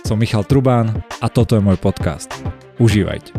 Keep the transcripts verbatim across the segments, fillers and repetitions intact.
som Michal Trubán a toto je môj podcast. Užívajte.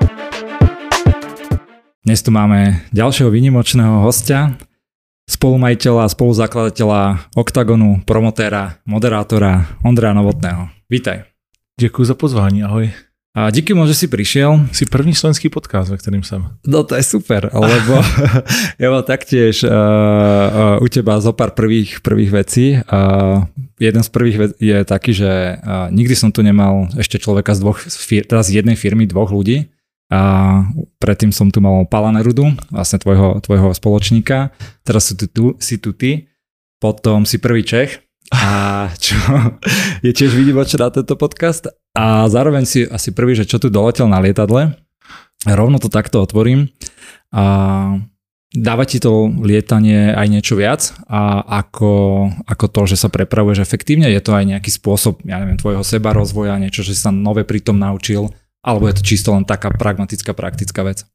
Dnes tu máme ďalšieho výnimočného hostia, spolumajiteľa a spoluzakladateľa Oktagonu, promotéra, moderátora Ondreja Novotného. Vítaj. Děkuji za pozvání, ahoj. A díky moc, že si prišiel. Si první slovenský podcast, ve kterým jsem. No to je super, lebo ja mám taktiež uh, uh, u teba zo pár prvých, prvých vecí. Uh, jeden z prvých ve- je taký, že uh, nikdy som tu nemal ešte človeka z dvoch, fir- teda z jednej firmy, dvoch ľudí. A predtým som tu mal Pala Nerudu, vlastne tvojho, tvojho spoločníka. Teraz si tu, tu, si tu ty, potom si prvý Čech. A čo je tiež výnimočné na tento podcast. A zároveň si asi prvý, že čo tu doletel na lietadle. Rovno to takto otvorím. A dáva ti to lietanie aj niečo viac a ako, ako to, že sa prepravuješ efektívne? Je to aj nejaký spôsob, ja neviem, tvojho seba rozvoja, niečo, že si sa nové pri tom naučil? Alebo je to čisto len taká pragmatická, praktická vec?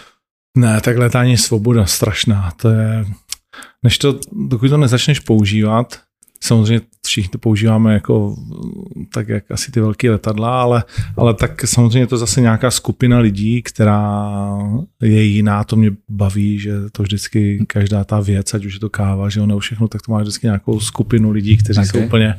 Ne, tak letání je svoboda strašná. To je, než to, dokud to nezačneš používat, samozřejmě všichni to používáme jako tak, jak asi ty velké letadla, ale, ale tak samozřejmě je to zase nějaká skupina lidí, která je jiná, to mě baví, že to vždycky každá ta věc, ať už je to káva, že ono všechno, tak to má vždycky nějakou skupinu lidí, kteří okay. jsou úplně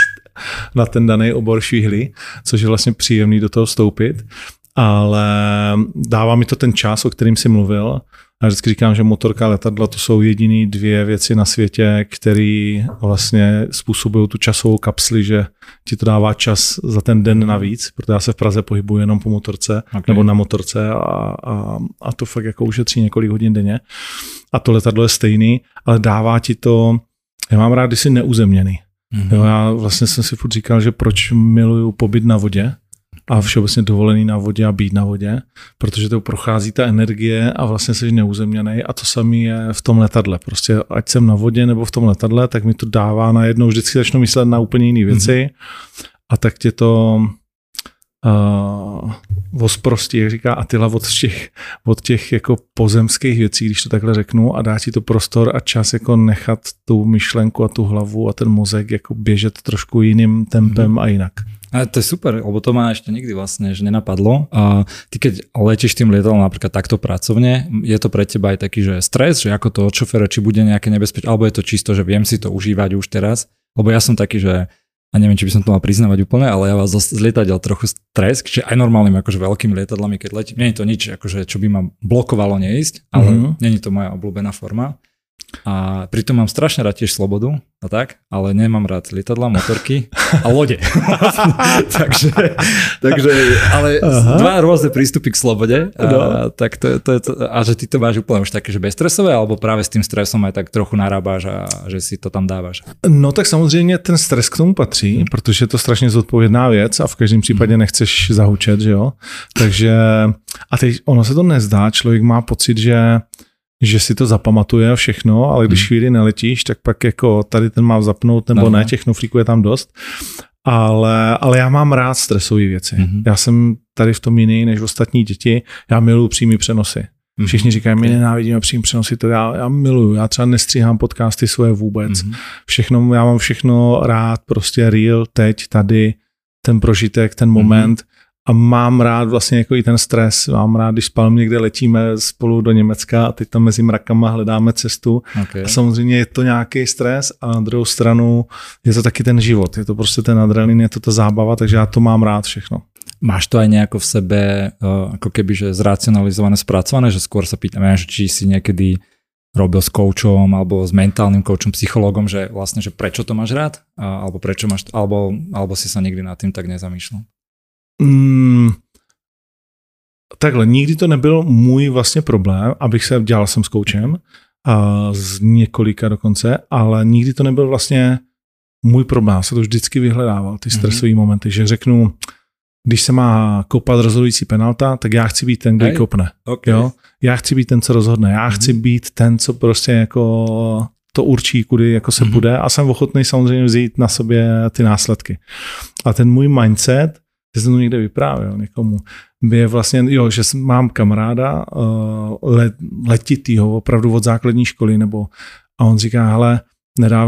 na ten daný obor švihli, což je vlastně příjemný do toho vstoupit, ale dává mi to ten čas, o kterým jsi mluvil. Já vždycky říkám, že motorka a letadla to jsou jediný dvě věci na světě, které vlastně způsobují tu časovou kapsli, že ti to dává čas za ten den navíc, protože já se v Praze pohybuji jenom po motorce okay. nebo na motorce a, a, a to fakt jako ušetří několik hodin denně. A to letadlo je stejný, ale dává ti to, já mám rád, když jsi neuzemněný. Mm-hmm. Jo, já vlastně jsem si furt říkal, že proč miluju pobyt na vodě a všeobecně dovolený na vodě a být na vodě, protože to prochází ta energie a vlastně jsi neuzemněnej a to samé je v tom letadle. Prostě ať jsem na vodě nebo v tom letadle, tak mi to dává najednou, vždycky začnu myslet na úplně jiné věci mm-hmm. a tak tě to uh, vosprostí, jak říká Attila, od těch, od těch jako pozemských věcí, když to takhle řeknu, a dá ti to prostor a čas jako nechat tu myšlenku a tu hlavu a ten mozek jako běžet trošku jiným tempem mm-hmm. a jinak. Ale to je super, lebo to ma ešte nikdy vlastne že nenapadlo. A ty keď letíš tým lietadlom napríklad takto pracovne, je to pre teba aj taký, že stres, že ako to od šoféra, či bude nejaké nebezpečie, alebo je to čisto, že viem si to užívať už teraz, lebo ja som taký, že a neviem, či by som to mal priznávať úplne, ale ja vás z lietadiel trochu stres, čiže aj normálnym akože veľkým lietadlami, keď letím, nie je to nič, akože čo by ma blokovalo neísť, ale mm-hmm. nie je to moja obľúbená forma. A pritom mám strašne rád tiež slobodu a tak, ale nemám rád lietadla, motorky a lode. takže, takže, ale Aha. dva rôzne prístupy k slobode a, no. tak to, to je to, a že ty to máš úplne už také, že bezstresové, alebo práve s tým stresom aj tak trochu narábáš a že si to tam dáváš? No tak samozřejmě ten stres k tomu patří, hmm. protože je to strašně zodpovědná věc a v každém případě nechceš zahučet, že jo. Takže a teď ono se to nezdá, člověk má pocit, že že si to zapamatuje všechno, ale když chvíli neletíš, tak pak jako tady ten má zapnout, nebo no, ne, těch knoflíků je tam dost. Ale, ale já mám rád stresové věci. Mm-hmm. Já jsem tady v tom jiný než ostatní děti. Já miluju přímý přenosy. Všichni říkají, my nenávidíme přímý přenosy, to já, já miluju. Já třeba nestříhám podcasty svoje vůbec. Mm-hmm. Všechno, já mám všechno rád, prostě real, teď, tady, ten prožitek, ten moment. Mm-hmm. A mám rád vlastně jako i ten stres, mám rád, když spálem někde letíme spolu do Německa a teď tam mezi mrakama hledáme cestu. Okay. A samozřejmě je to nějaký stres a na druhou stranu je to taky ten život, je to prostě ten adrenalin, je to ta zábava, takže já to mám rád všechno. Máš to aj nejako v sebe ako keby že zracionalizované, spracované, že skôr sa pýtam, že či si niekedy robil s koučom alebo s mentálnym koučom, psychologom, že vlastne, že prečo to máš rád, alebo prečo máš, alebo, alebo si sa nikdy nad tým tak nezamýšľal? Mm, takhle, nikdy to nebyl můj vlastně problém, abych se dělal jsem s koučem, a z několika dokonce, ale nikdy to nebyl vlastně můj problém. Já se to vždycky vyhledával, ty stresové mm-hmm. momenty, že řeknu, když se má kopat rozhodující penalta, tak já chci být ten, kdo ji kopne. Okay. Jo? Já chci být ten, co rozhodne. Já mm-hmm. chci být ten, co prostě jako to určí, kudy jako se mm-hmm. bude a jsem ochotný samozřejmě vzít na sobě ty následky. A ten můj mindset, že jsem to někde vyprávěl někomu, je vlastně, jo, že mám kamaráda uh, let, letitýho, opravdu od základní školy, nebo a on říká, hele, nedávno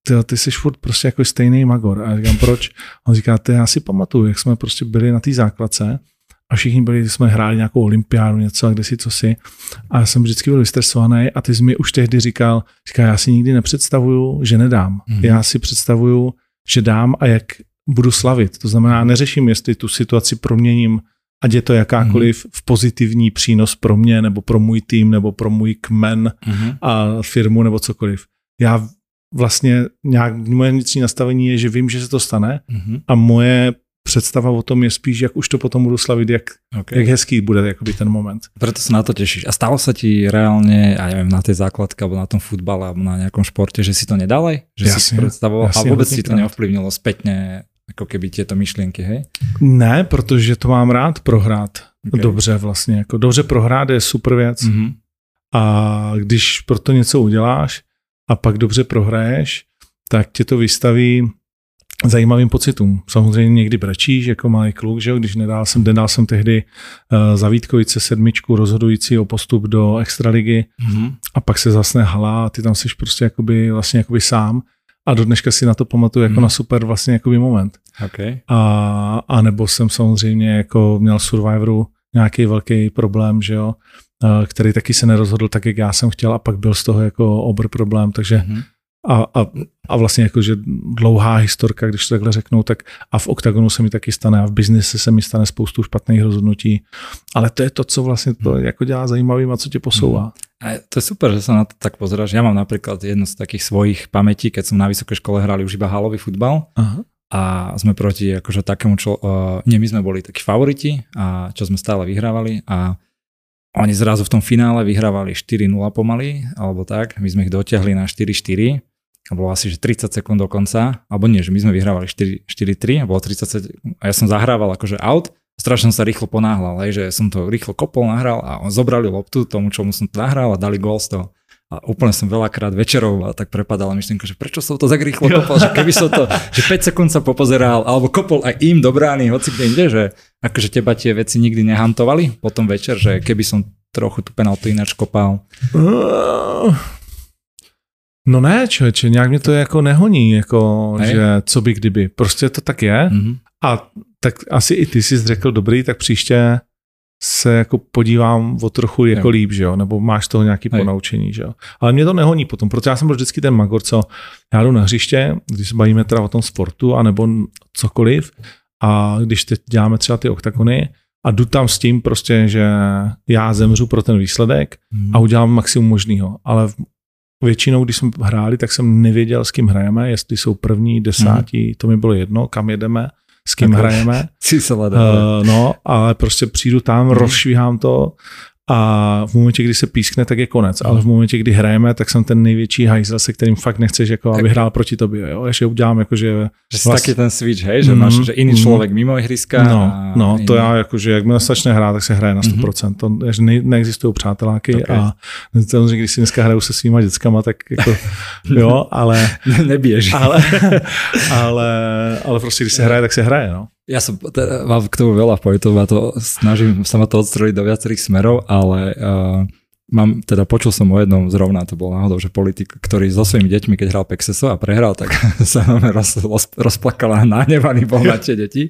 ty, ty jsi furt prostě jako stejný magor. A já říkám, proč? A on říká, ty já si pamatuju, jak jsme prostě byli na té základce a všichni byli, jsme hráli nějakou olympiádu, něco a kde si, co si. A já jsem vždycky byl vystresovaný a ty jsi mi už tehdy říkal, říká, já si nikdy nepředstavuju, že nedám. Mm. Já si představuju, že dám a jak budu slavit. To znamená, neřeším, jestli tu situaci proměním, ať je to jakákoliv mm. v pozitivní přínos pro mě, nebo pro můj tým, nebo pro můj kmen mm. a firmu, nebo cokoliv. Já vlastně nějak, moje vnitřní nastavení je, že vím, že se to stane mm. a moje představa o tom je spíš, jak už to potom budu slavit, jak, okay. jak hezký bude jakoby ten moment. Preto sa na to tešíš. A stalo sa ti reálne, ja neviem, na tej základke, alebo na tom futbale, alebo na nejakom športe, že si to nedal aj? Že jasne, si si predstavoval? Jasne, a vôbec si to neovplyvnilo spätne, ako keby tieto myšlienky, hej? Ne, protože to mám rád prohrát. Okay. Dobře vlastně. Jako dobře prohrát je super věc. Mm-hmm. A když pro to něco uděláš a pak dobře prohraješ, tak tě to vystaví zajímavým pocitům. Samozřejmě někdy brečíš jako malý kluk, že jo? Když nedal jsem, nedal jsem tehdy uh, za Vítkovice sedmičku rozhodující o postup do extraligy mm-hmm. a pak se zasne hala a ty tam jsi prostě jakoby, vlastně jakoby sám a do dneška si na to pamatuju jako mm. na super vlastně jakoby moment. Okay. A, a nebo jsem samozřejmě jako měl Survivoru nějaký velký problém, že jo? Uh, který taky se nerozhodl tak, jak já jsem chtěl a pak byl z toho jako obr problém, takže mm-hmm. A, a, a vlastně jakože dlouhá historka, když to takhle řeknou, tak a v oktagonu se mi taky stane a v biznise se mi stane spoustu špatných rozhodnutí, ale to je to, co vlastně to jako dělá zajímavým a co tě posouvá. A to je super, že sa na to tak pozeráš. Ja mám napríklad jednu z takých svojich pamätí, keď som na vysokej škole hrali už iba halový futbal. Aha. A sme proti akože takému, čo, uh, nie, my sme boli takí favoriti, a čo sme stále vyhrávali a oni zrazu v tom finále vyhrávali štyri nula pomaly, alebo tak, my sme ich dotiahli na štyri štyri. A bolo asi, že tridsať sekúnd do konca, alebo nie, že my sme vyhrávali štyri tri a bolo tridsať sekúnd a ja som zahrával akože out, strašne som sa rýchlo ponáhľal, hej, že som to rýchlo kopol, nahral a on zobrali loptu tomu, čomu som to nahral a dali gól z toho. A úplne som veľakrát večerov a tak prepadala myšlienka, že prečo som to tak rýchlo kopol, že keby som to, že päť sekúnd sa popozeral, alebo kopol aj im do brány, hoci kde inde, že akože teba tie veci nikdy nehantovali potom večer, že keby som trochu tu penaltu ináč kopal. Uh... No ne, člověče, nějak mě to jako nehoní, jako, že co by kdyby. Prostě to tak je. Mm-hmm. A tak asi i ty jsi řekl, dobrý, tak příště se jako podívám o trochu jako líp, že jo, nebo máš toho nějaký Hej. ponaučení, že jo. Ale mě to nehoní potom, protože já jsem byl vždycky ten magor, co já jdu na hřiště, když se bavíme teda o tom sportu, anebo cokoliv, a když teď děláme třeba ty oktagony, a jdu tam s tím prostě, že já zemřu pro ten výsledek mm. a udělám maximum možného, ale většinou, když jsme hráli, tak jsem nevěděl, s kým hrajeme, jestli jsou první, desátí, mm. to mi bylo jedno, kam jedeme, s kým tak hrajeme. Uh, no, ale prostě přijdu tam, mm. rozšvíhám to a v momentě, kdy se pískne, tak je konec. Mm. Ale v momentě, kdy hrajeme, tak jsem ten největší hajzel, se kterým fakt nechceš, jako, aby hrál proti tobě. Jo? Ještě udělám, jakože... Že jsi vlast... taky ten switch, hej? Že mm. máš že jiný člověk mm. mimo ihriska. No, a no jiný... to já, jakože jakmile začne hrát, tak se hraje na sto procent. Mm. To, že ne, neexistují přáteláky okay. a samozřejmě, když si dneska hraju se svýma dětskama, tak jako, jo, ale... Neběží. Ale, ale, ale prostě, když se hraje, tak se hraje, no. Ja som teda, mám k tomu veľa pojitov a to snažím sa ma to odstrojiť do viacerých smerov, ale uh, mám, teda počul som o jednom zrovna, to bol náhodou, že politik, ktorý so svojimi deťmi, keď hral Pexeso a prehral, tak sa nám roz, roz, rozplakala, nahnevaný bol na tie deti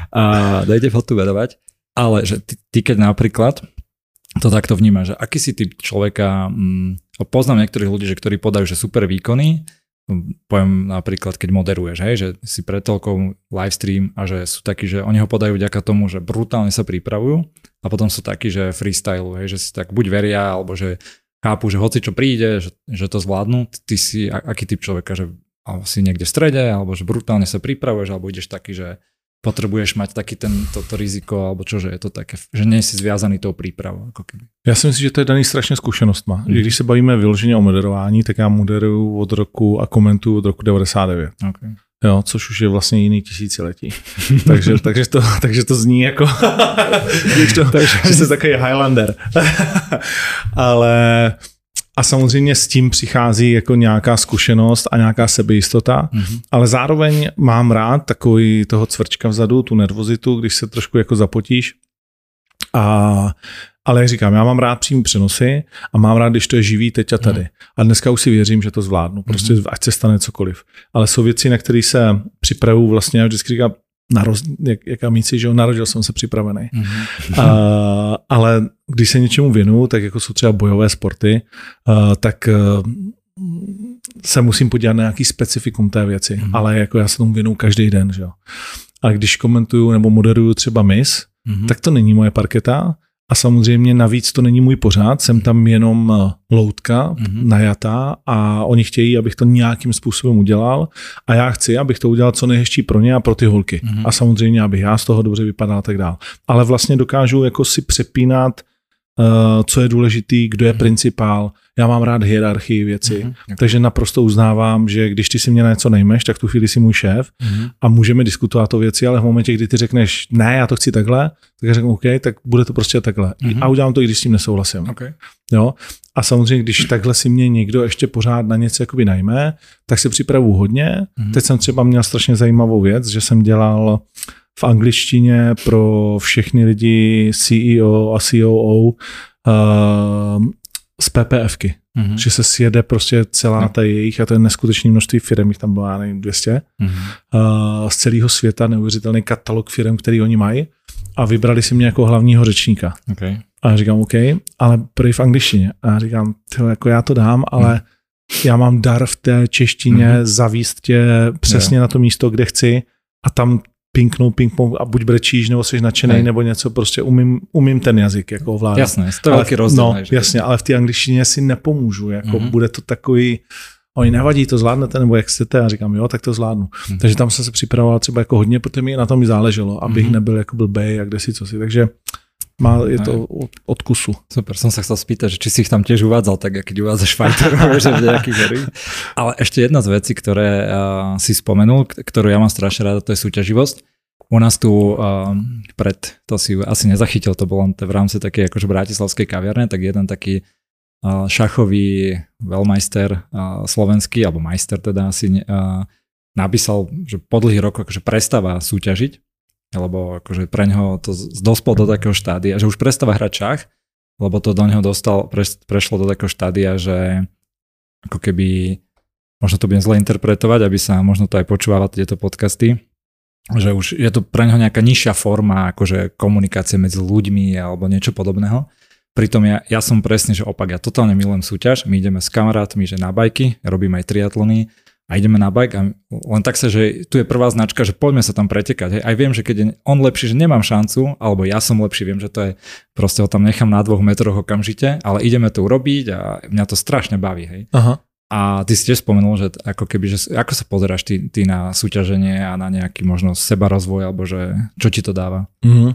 a dajte fotu vedovať. Ale že ty, ty keď napríklad to takto vnímaš, že aký si typ človeka, hm, poznám niektorých ľudí, že ktorí podajú, že super výkony, poviem napríklad, keď moderuješ, hej, že si pred toľkou livestream a že sú takí, že oni ho podajú vďaka tomu, že brutálne sa pripravujú a potom sú takí, že freestyle, hej, že si tak buď veria, alebo že chápu, že hoci čo príde, že, že to zvládnu. Ty si aký typ človeka, že si niekde v strede, alebo že brutálne sa pripravuješ, alebo ideš taký, že potrebuješ mať taký ten, toto riziko, alebo čo, že je to také, že nie si zviazaný tou prípravou. Ako keby. Já si myslím, že to je daný strašně zkušenostma. Mm. Když se bavíme vyloženě o moderování, tak já moderuju od roku a komentuju od roku devadesát devět. Okay. Jo, což už je vlastně jiný tisíciletí. takže, takže, to, takže to zní jako, to, takže jste takový Highlander. Ale a samozřejmě s tím přichází jako nějaká zkušenost a nějaká sebejistota, mm-hmm. ale zároveň mám rád takový toho cvrčka vzadu, tu nervozitu, když se trošku jako zapotíš A, ale jak říkám, já mám rád přímý přenosy a mám rád, když to je živý teď a tady. A dneska už si věřím, že to zvládnu. Prostě ať se stane cokoliv. Ale jsou věci, na které se připravuju vlastně, já vždycky říkám, naroz, jak, jak amici, že jo, narodil jsem se připravený. Mm-hmm. A, ale když se něčemu věnuju, tak jako jsou třeba bojové sporty, a, tak a, se musím podívat na nějaký specifikum té věci. Mm-hmm. Ale jako já se tomu věnuju každý den, že jo. A když komentuju nebo moderuju třeba mis, mm-hmm. tak to není moje parketa. A samozřejmě navíc to není můj pořád, jsem tam jenom loutka mm-hmm. najatá a oni chtějí, abych to nějakým způsobem udělal a já chci, abych to udělal co nejhezčí pro ně a pro ty holky. Mm-hmm. A samozřejmě, abych já z toho dobře vypadal a tak dál. Ale vlastně dokážu jako si přepínat, uh, co je důležitý, kdo je mm-hmm. principál. Já mám rád hierarchii věci, mm-hmm. takže naprosto uznávám, že když ty si mě na něco nejmeš, tak tu chvíli si můj šéf mm-hmm. a můžeme diskutovat o věci, ale v momentě, kdy ty řekneš, ne, já to chci takhle, tak já řeknu, OK, tak bude to prostě takhle. Mm-hmm. A udělám to, i když s tím nesouhlasím. Okay. Jo? A samozřejmě, když takhle si mě někdo ještě pořád na něco jakoby najme, tak se připravu hodně. Mm-hmm. Teď jsem třeba měl strašně zajímavou věc, že jsem dělal v angličtině pro všechny lidi C E O a C O O uh, z PPFky, mm-hmm. že se sjede prostě celá no. ta jejich, a to je neskutečné množství firem, jich tam bylo, já nevím, dvě stě, mm-hmm. uh, z celého světa, neuvěřitelný katalog firem, který oni mají, a vybrali si mě jako hlavního řečníka. Okay. A já říkám, OK, ale prý v angličtině. A já říkám, tyhle, jako já to dám, ale mm. já mám dar v té češtině mm-hmm. zavíst tě přesně yeah. na to místo, kde chci, a tam pinknou, pinknou a buď brečíš, nebo jsi nadšenej, hey. nebo něco, prostě umím, umím ten jazyk jako ovládat. Jasné, to je velký rozdíl. No, jasně, ale v té angličtině si nepomůžu, jako mm-hmm. bude to takový, oni nevadí, to zvládnete, nebo jak chcete, a říkám, jo, tak to zvládnu. Mm-hmm. Takže tam jsem se připravoval třeba jako hodně, protože mi na tom mi záleželo, abych mm-hmm. nebyl jako blbej a kde si co si, takže má, je to od, od kusu. Super, som sa chcel spýtať, že či si ich tam tiež uvádzal, tak keď uvádzaš fighterov, že v nejakých hry. Ale ešte jedna z vecí, ktoré uh, si spomenul, ktorú ja mám strašne rád, to je súťaživosť. U nás tu uh, pred, to si asi nezachytil, to bolo v rámci takej akože bratislavskej kaviarne, tak jeden taký uh, šachový veľmajster uh, slovenský, alebo majster teda asi uh, napísal, že po dlhých rokoch akože prestáva súťažiť, lebo akože pre ňoho to dospol do takého štádia, že už prestáva hrať šach, lebo to do neho dostal, pre, prešlo do takého štádia, že ako keby, možno to budem zle interpretovať, aby sa možno to aj počúvala tieto podcasty, že už je to pre ňoho nejaká nižšia forma akože komunikácie medzi ľuďmi alebo niečo podobného. Pritom ja, ja som presne, že opak, ja totálne milujem súťaž, my ideme s kamarátmi, že na bajky, robím aj triatlony, a ideme na bike a len tak sa, že tu je prvá značka, že poďme sa tam pretekať. Hej. Aj viem, že keď je on lepší, že nemám šancu, alebo ja som lepší, viem, že to je, proste ho tam nechám na dvoch metroch okamžite, ale ideme to urobiť a mňa to strašne baví. Hej. Aha. A ty si tiež spomenul, že ako keby, že ako sa pozeráš ty, ty na súťaženie a na nejaký možno sebarozvoj, alebo že čo ti to dáva? Mm-hmm.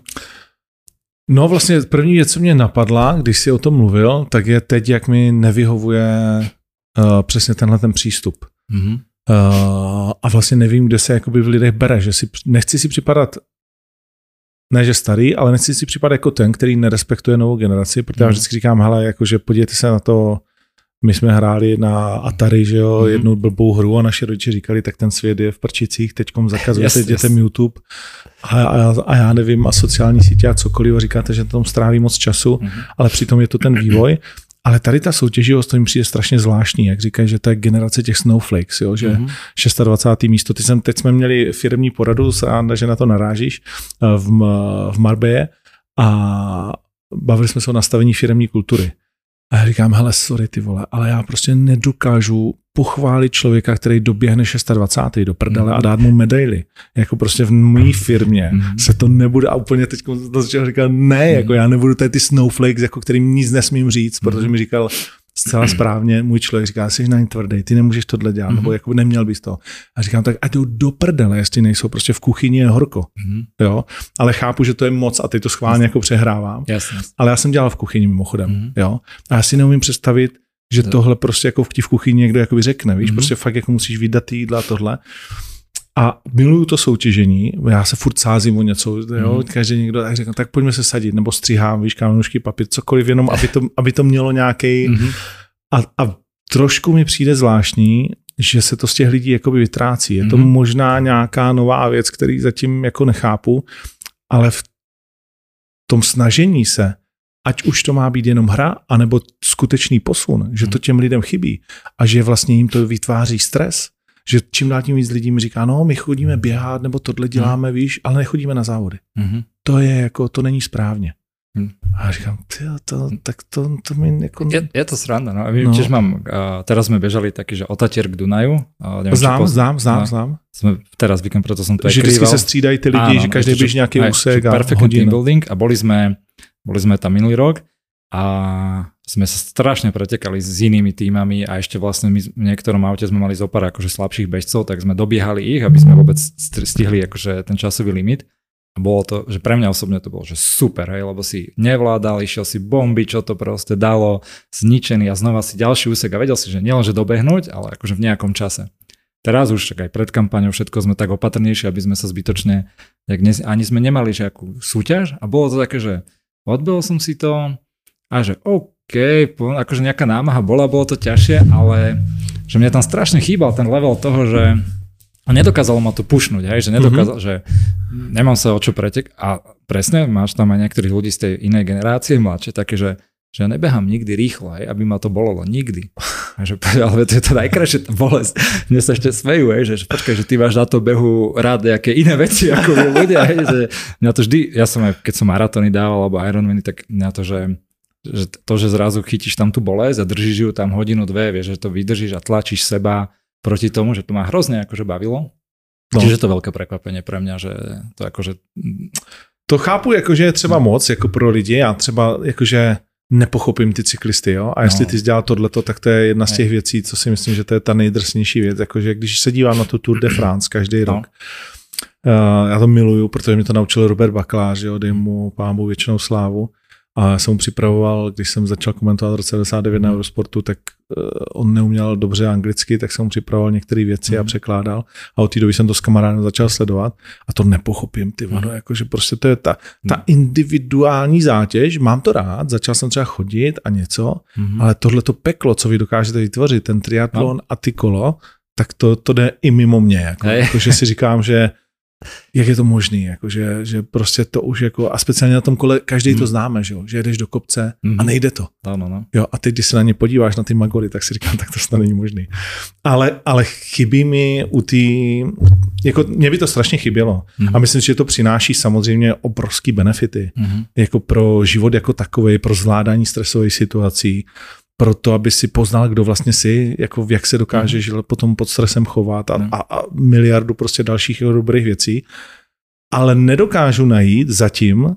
No vlastně první věc, co mě napadla, když si o tom mluvil, tak je teď, jak mi nevyhovuje uh, přesně tenhle ten přístup. Mm-hmm. Uh, a vlastně nevím, kde se jakoby v lidech bere, že si, nechci si připadat, ne že starý, ale nechci si připadat jako ten, který nerespektuje novou generaci, protože mm-hmm. já vždycky říkám, hele, jakože podívejte se na to, my jsme hráli na Atari, že jo, mm-hmm. jednu blbou hru a naši rodiče říkali, tak ten svět je v prčicích, teďkom zakazujete yes, dětem yes. YouTube a, a, a já nevím, a sociální sítě a cokoliv, a říkáte, že tam stráví moc času, mm-hmm. ale přitom je to ten vývoj. Ale tady ta soutěživost, to mi přijde strašně zvláštní, jak říkají, že to je generace těch snowflakes, jo, že mm-hmm. dvacátého šestého místo. Ty jsem, teď jsme měli firemní poradu, že na to narážíš v, v Marbella a bavili jsme se o nastavení firemní kultury. A já říkám, hele, sorry ty vole, ale já prostě nedokážu pochválit člověka, který doběhne dvacátého šestého do prdele mm. a dát mu medaily. Jako prostě v mý firmě mm. se to nebude, a úplně teď to říkal, ne, mm. jako já nebudu tady ty snowflakes, jako kterým nic nesmím říct, mm. protože mi říkal zcela správně, můj člověk říká, jsi na ně tvrdý, ty nemůžeš tohle dělat, mm. nebo jako neměl bys to. A říkám, tak ať jdou do prdele, jestli nejsou, prostě v kuchyni je horko. Mm. Jo? Ale chápu, že to je moc a teď to schválně jako přehrávám. Jasně. Ale já jsem dělal v kuchyni mimochodem. Mm. Jo? A já si neumím představit, že tohle prostě jako v v kuchyni někdo jakoby řekne, víš, mm-hmm. prostě fakt jako musíš vydat ty jídla a tohle. A miluju to soutěžení, já se furt sázím o něco, jo, mm-hmm. každý někdo tak řekne, tak pojďme se sadit, nebo stříhám, víš, kamenušky, papír, cokoliv, jenom aby to, aby to mělo nějaký mm-hmm. a, a trošku mi přijde zvláštní, že se to z těch lidí jakoby vytrácí. Je to mm-hmm. možná nějaká nová věc, který zatím jako nechápu, ale v tom snažení se, ať už to má být jenom hra, anebo skutečný posun, že to těm lidem chybí a že vlastně jim to vytváří stres, že čím dál tím víc lidí mi říká, no my chodíme běhat, nebo tohle děláme, mm. víš, ale nechodíme na závody. Mm-hmm. To je jako, to není správně. Mm. A já říkám, tyjo, to, tak to, to mi jako... Je, je to sranda, no. no. Tiež mám, uh, teraz sme bežali taký, že Otatier k Dunaju. Uh, neviem, znám, poz... znám, znám, no, znám. Sme teraz víkend, proto som to aj krýval. Že vždycky se střídají ty lidi, áno, že každý běží nějaký úsek a hodinu. Building a boli sme, boli sme tam minulý rok a sme sa strašne pretekali s inými tímami a ešte vlastne my v niektorom aute sme mali zopár akože slabších bežcov, tak sme dobiehali ich, aby sme vôbec stihli akože ten časový limit. A bolo to, že pre mňa osobne to bolo, že super, hej, lebo si nevládal, išiel si bomby, čo to proste dalo, zničený a znova si ďalší úsek a vedel si, že nielenže dobehnúť, ale akože v nejakom čase. Teraz už aj pred kampaňou všetko sme tak opatrnejšie, aby sme sa zbytočne, jak ne, ani sme nemali žiadnu súťaž a bolo to také, že odbehol som si to a že OK, akože nejaká námaha bola, bolo to ťažšie, ale že mne tam strašne chýbal ten level toho, že a nedokázalo ma to pušnúť, hej, že nedokázal, mm-hmm. že nemám sa o čo pretek a presne, máš tam aj niektorých ľudí z tej inej generácie, mladšie, také, že, že ja nebehám nikdy rýchlo, hej, aby ma to bolelo, nikdy. A že, ale to je to najkrajšie, tá bolesť. Mne sa ešte smejú, hej, že, že počkaj, že ty máš na to behu rád nejaké iné veci, ako ľudia, hej, že mňa to vždy, ja som aj, keď som maratóny dával, alebo Ironmany, tak mňa to, že že to, že zrazu chytíš tam tú bolesť a držíš ju tam hodinu, dve, vieš, že to vydržíš a tlačíš seba proti tomu, že to ma hrozne akože bavilo. No. Čiže to veľké prekvapenie pre mňa, že to akože... To chápu, jakože je třeba moc jako pro lidi, já třeba jakože nepochopím ty cyklisty, jo, a jestli no. ty jsi dělal tohleto, tak to je jedna z těch věcí, co si myslím, že to je ta nejdrsnější věc, jakože když se dívám na tu Tour de France každý no. rok, uh, já to miluju, protože mě to naučil Robert Bakalář, jo, dej mu pámu věčnou slávu. A jsem mu připravoval, když jsem začal komentovat v roce devadesát devět na Eurosportu, tak uh, on neuměl dobře anglicky, tak jsem mu připravoval některé věci mm. a překládal. A od té doby jsem to s kamarádem začal sledovat a to nepochopím, ty vado, mm. jakože prostě to je ta, ta mm. individuální zátěž, mám to rád, začal jsem třeba chodit a něco, mm. ale tohleto peklo, co vy dokážete vytvořit, ten triatlon no. a ty kolo, tak to, to jde i mimo mě, jako, jakože si říkám, že jak je to možný, jako, že, že prostě to už jako, a speciálně na tom kole, každý mm. to známe, že, že jedeš do kopce mm. a nejde to. Ano, no. Jo, a teď, když se na ně podíváš, na ty magory, tak si říkám, tak to snad není možný. Ale, ale chybí mi u tý, jako mě by to strašně chybělo. Mm. A myslím, že to přináší samozřejmě obrovský benefity. Mm. Jako pro život jako takový, pro zvládání stresových situací, pro to, aby si poznal, kdo vlastně jsi, jako jak se dokážeš mm. potom pod stresem chovat a, mm. a, a miliardu prostě dalších dobrých věcí. Ale nedokážu najít zatím,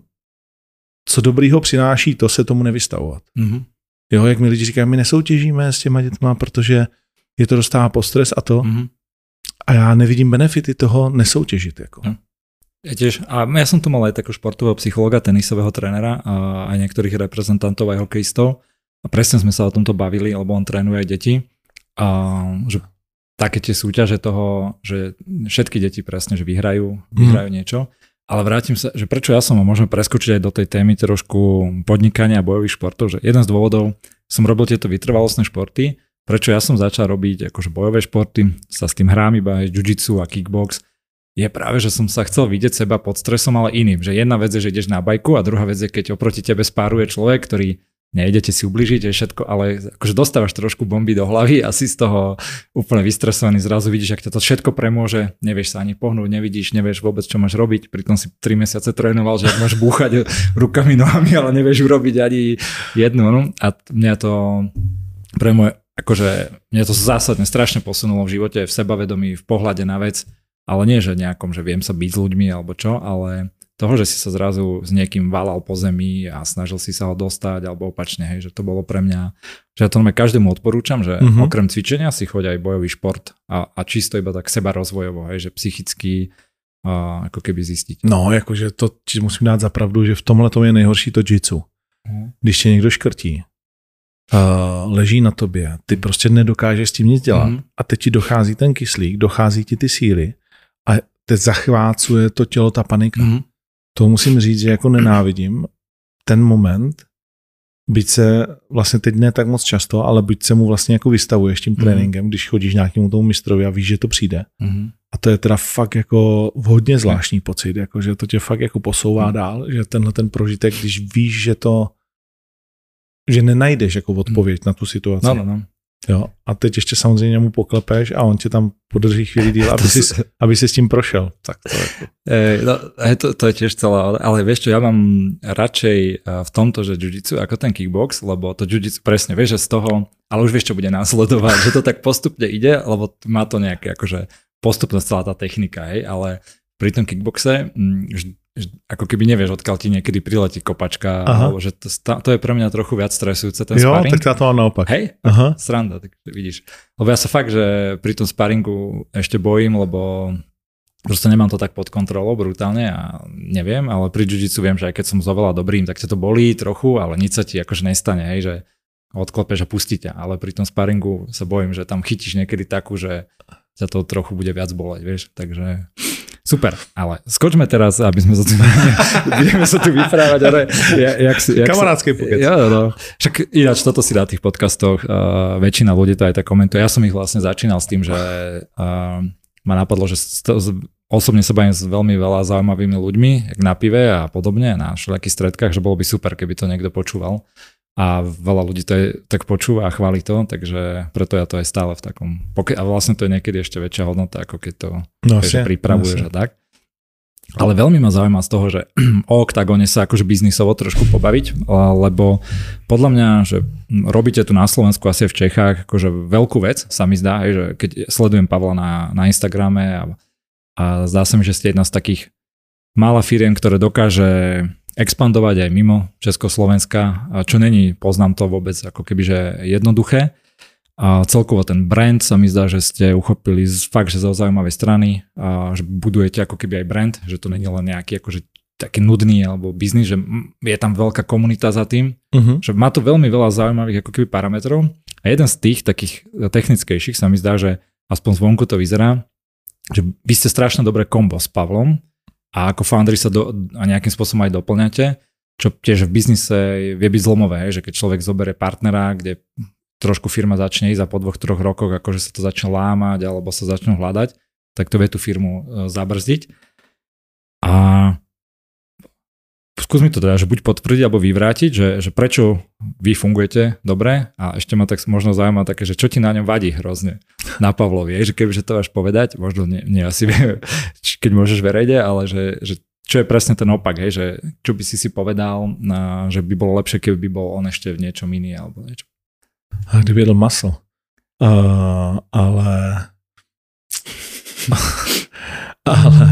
co dobrýho přináší, to se tomu nevystavovat. Mm. Jo, jak mi lidi říkají, my nesoutěžíme s těma dětma, protože je to dostává pod stres a to. Mm. A já nevidím benefity toho nesoutěžit. Jako. Mm. Ja tiež, a ja som tu mal aj takého športového psychologa, tenisového trénera a aj niektorých reprezentantov, aj hokejistov. A presne sme sa o tomto bavili, lebo on trénuje aj deti. A že také tie súťaže toho, že všetky deti presne, že vyhrajú, vyhrajú mm. niečo. Ale vrátim sa, že prečo ja som a môžeme preskočiť aj do tej témy trošku podnikania a bojových športov, že jeden z dôvodov, som robil tieto vytrvalostné športy, prečo ja som začal robiť akože bojové športy, sa s tým hrám iba aj jiu-jitsu a kickbox, je práve, že som sa chcel vidieť seba pod stresom, ale iným. Že jedna vec je, že ideš na bajku a druhá vec je, keď oproti tebe spáruje človek, ktorý nejdete si ubližiť, je všetko, ale akože dostávaš trošku bomby do hlavy a si z toho úplne vystresovaný, zrazu vidíš, ak ťa to všetko premôže, nevieš sa ani pohnúť, nevidíš, nevieš vôbec, čo máš robiť, pritom si tri mesiace trénoval, že máš búchať rukami, nohami, ale nevieš urobiť ani jednu. No? A mňa to pre moje, akože mňa to zásadne strašne posunulo v živote, v sebavedomí, v pohľade na vec, ale nie, že nejakom, že viem sa byť s ľuďmi alebo čo, ale toho, že si sa zrazu s niekým valal po zemi a snažil si sa ho dostať, alebo opačne, hej, že to bolo pre mňa, že ja to každému odporúčam, že mm-hmm. okrem cvičenia si choď aj bojový šport a, a čisto iba tak seba rozvojovo, hej, že psychicky a, ako keby zistiť. No, jakože to ti musím dát za pravdu, že v tomhle tom je nejhorší to jitsu. Mm. Když tě někdo škrtí, uh, leží na tobě, ty prostě nedokážeš s tím nic dělat mm. a teď ti dochází ten kyslík, dochází ti ty síly a teď zachvácuje to tělo ta panika. Mm. To musím říct, že jako nenávidím ten moment, byť se vlastně teď ne tak moc často, ale byť se mu vlastně jako vystavuješ tím tréninkem, mm. když chodíš nějakému tomu mistrovi a víš, že to přijde. Mm. A to je teda fakt jako hodně zvláštní pocit, jako že to tě fakt jako posouvá mm. dál, že tenhle ten prožitek, když víš, že to, že nenajdeš jako odpověď mm. na tu situaci. No, no, no. Jo, a teď ještě samozřejmě mu poklepeš a on tě tam podrží chvíli díl, aby si, aby si s tím prošel. Tak to, je... e, no, to, to je tiež celé, ale, ale vieš čo, ja mám radšej v tomto, že jiu-jitsu ako ten kickbox, lebo to jiu-jitsu presne, vieš, že z toho, ale už vieš, čo bude následovať, že to tak postupne ide, lebo má to nejaké akože postupnosť celá tá technika, hej, ale pri tom kickboxe m, ako keby nevieš, odkiaľ ti niekedy priletí kopačka, Aha. alebo že to, to je pre mňa trochu viac stresujúce, ten jo, sparing. Jo, tak to mám naopak. Hej, Aha. sranda, tak vidíš. Lebo ja sa fakt, že pri tom sparingu ešte bojím, lebo proste nemám to tak pod kontrolou brutálne a neviem, ale pri jiu-jitsu viem, že aj keď som s oveľa dobrým, tak ťa to bolí trochu, ale nič sa ti akože nestane, hej, že odklepeš a pustí ťa, ale pri tom sparingu sa bojím, že tam chytíš niekedy takú, že ťa to trochu bude viac boleť, vieš, takže... Super, ale skočme teraz, aby sme sa tu, budeme sa tu vyprávať, ale jak, jak, jak kamarádskej pokec. Ja, no. Však ináč toto si na tých podcastoch, uh, väčšina ľudí to aj tak komentuje. Ja som ich vlastne začínal s tým, že uh, ma napadlo, že st- osobne sa bavím s veľmi veľa zaujímavými ľuďmi, jak na pive a podobne, na všelijakých stredkách, že bolo by super, keby to niekto počúval. A veľa ľudí to je, tak počúva a chváli to, takže preto ja to aj stále v takom... A vlastne to je niekedy ešte väčšia hodnota, ako keď to no, vieš, pripravuješ no, a tak. Ale veľmi ma zaujíma z toho, že o oktagóne sa akože biznisovo trošku pobaviť, lebo podľa mňa, že robíte tu na Slovensku, asi v Čechách, akože veľkú vec, sa mi zdá, že keď sledujem Pavla na, na Instagrame a, a zdá sa mi, že ste jedna z takých mála firiem, ktoré dokáže expandovať aj mimo Československa, čo není, poznám to vôbec ako keby, že jednoduché. A celkovo ten brand sa mi zdá, že ste uchopili z, fakt, že zo zaujímavej strany, a že budujete ako keby aj brand, že to není len nejaký akože taký nudný alebo biznis, že je tam veľká komunita za tým, uh-huh. že má to veľmi veľa zaujímavých ako keby parametrov. A jeden z tých takých technickejších sa mi zdá, že aspoň zvonku to vyzerá, že vy ste strašne dobré kombo s Pavlom, a ako foundry sa do, a nejakým spôsobom aj doplňate, čo tiež v biznise vie byť zlomové, že keď človek zoberie partnera, kde trošku firma začne ísť a po dvoch, troch rokoch akože sa to začne lámať alebo sa začnú hľadať, tak to vie tú firmu zabrzdiť. A skús mi to teda, že buď potvrdiť alebo vyvrátiť, že, že prečo vy fungujete dobre a ešte ma tak možno zaujíma také, že čo ti na ňom vadí hrozne na Pavlovi, že kebyže to máš povedať, možno nie, nie asi keď môžeš verejne, ale že, že čo je presne ten opak, hej, že čo by si si povedal, na, že by bolo lepšie, keby by bol on ešte v niečom iný alebo niečo. A kdyby jedl maso. Uh, ale ale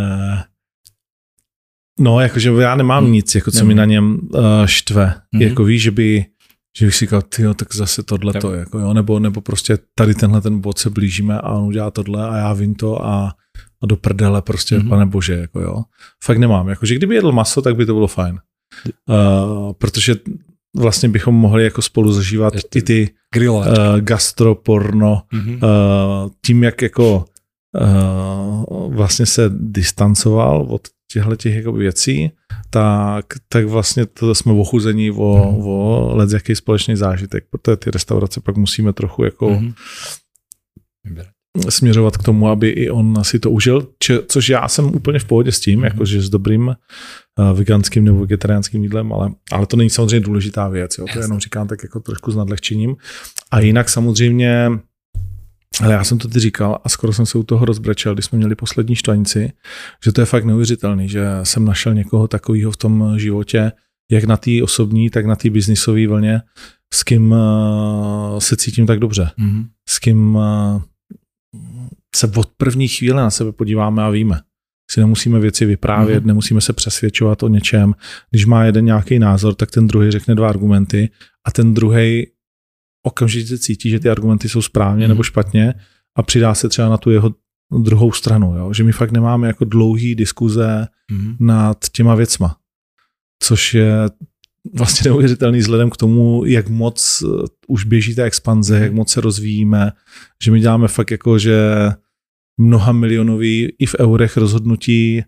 no, jakože já nemám hmm. nic, jako co mi na něm uh, štve. Hmm. Jako víš, že by, že bych si říkal, tyjo, tak zase tohleto, jako jo, nebo, nebo prostě tady tenhle ten bod se blížíme a on udělá tohle a já vím to a, a do prdele prostě, hmm. pane bože, jako jo. Fakt nemám, jakože kdyby jedl maso, tak by to bylo fajn. Uh, protože vlastně bychom mohli jako spolu zažívat Ještě i ty uh, gastroporno, hmm. uh, tím, jak jako uh, vlastně se distancoval od těchto těch jako věcí, tak, tak vlastně to jsme ochuzení o, mm. o let jaký společný zážitek, protože ty restaurace pak musíme trochu jako mm. směřovat k tomu, aby i on si to užil, či, což já jsem úplně v pohodě s tím, mm. jakože s dobrým uh, veganským nebo vegetariánským jídlem, ale, ale to není samozřejmě důležitá věc, jo? To jenom říkám tak jako trošku s nadlehčením. A jinak samozřejmě ale já jsem to ty říkal a skoro jsem se u toho rozbrečel, když jsme měli poslední štvanici, že to je fakt neuvěřitelný, že jsem našel někoho takového v tom životě, jak na té osobní, tak na té biznisové vlně, s kým se cítím tak dobře. Mm-hmm. S kým se od první chvíle na sebe podíváme a víme. Si nemusíme věci vyprávět, mm-hmm. nemusíme se přesvědčovat o něčem. Když má jeden nějaký názor, tak ten druhý řekne dva argumenty a ten druhý okamžitě cítí, že ty argumenty jsou správně mm. nebo špatně a přidá se třeba na tu jeho druhou stranu. Jo? Že my fakt nemáme jako dlouhý diskuze mm. nad těma věcma. Což je vlastně neuvěřitelný vzhledem k tomu, jak moc už běží ta expanze, mm. jak moc se rozvíjíme, že my děláme fakt jako, že mnoha milionový i v eurech rozhodnutí,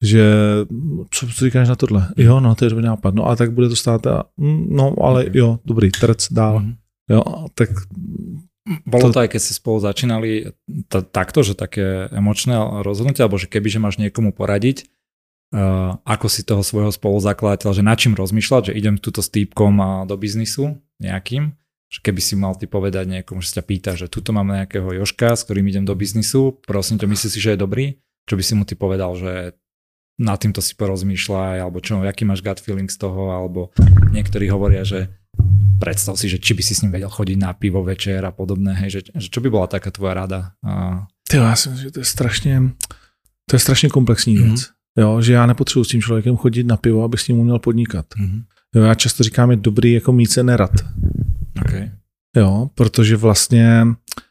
že co, co říkáš na tohle? Jo, no, to je dobrý nápad. No a tak bude to stát a, no, ale jo, dobrý, trc dál. Mm. Jo, tak bolo to, to aj keď si spolu začínali t- takto, že také emočné rozhodnutie, alebo že keby, že máš niekomu poradiť, uh, ako si toho svojho spoluzakladateľa, že na čím rozmýšľať, že idem tuto s týpkom do biznisu nejakým, že keby si mal ty povedať niekomu, že sa ťa pýta, že tuto mám nejakého Jožka, s ktorým idem do biznisu, prosím ťa, myslíš si, že je dobrý? Čo by si mu ty povedal, že nad týmto si porozmýšľaj, alebo čo, aký máš gut feeling z toho, alebo niektorí hovoria, že predstav si, že či by si s ním vedel chodiť na pivo večer a podobné, hej, že, že čo by bola taká tvoja rada? A... Tyjo, já si myslím, že to je strašně, to je strašně komplexní věc. Mm-hmm. Jo, že já nepotřebuji s tím člověkem chodit na pivo, abych s ním uměl podnikat. Mm-hmm. Jo, já často říkám, je dobrý jako mít se nerad. Okay. Jo, protože vlastně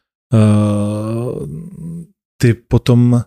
uh, ty potom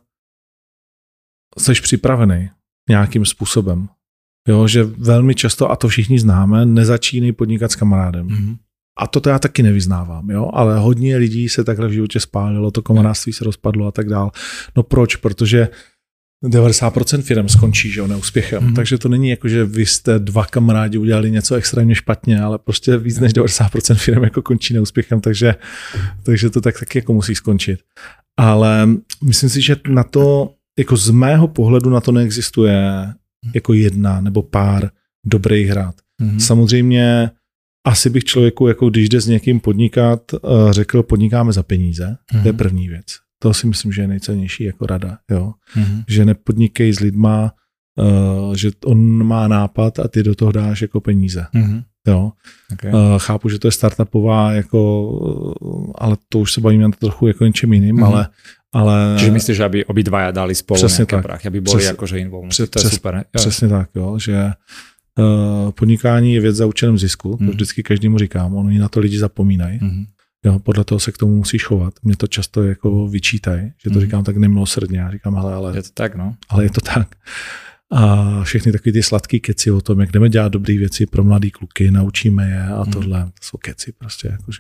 jsi připravený nějakým způsobem. Jo, že velmi často, a to všichni známe, nezačínej podnikat s kamarádem. Mm-hmm. A to já taky nevyznávám, jo, ale hodně lidí se takhle v životě spálilo, to kamarádství se rozpadlo a tak dál. No proč? Protože devadesát procent firem skončí, že jo, neúspěchem. Mm-hmm. Takže to není jako, že vy jste dva kamarádi udělali něco extrémně špatně, ale prostě víc než devadesát procent firem jako končí neúspěchem, takže, takže to tak taky jako musí skončit. Ale myslím si, že na to, jako z mého pohledu na to neexistuje jako jedna nebo pár dobrých rad. Mm-hmm. Samozřejmě asi bych člověku, jako když jde s někým podnikat, řekl, podnikáme za peníze. Mm-hmm. To je první věc. To si myslím, že je nejcennější jako rada. Jo? Mm-hmm. Že nepodnikej s lidma, uh, že on má nápad a ty do toho dáš jako peníze. Mm-hmm. Jo? Okay. Uh, chápu, že to je startupová, jako, ale to už se bavíme trochu jako něčem jiným, mm-hmm. ale Ale... Čiže myslíš, že aby obidvaja dali spolu nejaké prachy, aby boli Přes, akože involvní. Přes, to je super. Ne? Přesně tak, jo, že uh, podnikání je věc za účelem zisku, mm. to vždycky každému říkám, oni na to lidi zapomínají. Mm. Jo, podle toho se k tomu musíš chovat. Mě to často jako vyčítají, že to mm. říkám tak nemilosrdně. Já říkám, hele, ale... Je to tak, no. Ale je to tak. A všechny takový ty sladký keci o tom, jak jdeme dělat dobré věci pro mladý kluky, naučíme je a mm. tohle, to jsou keci prostě, jakože.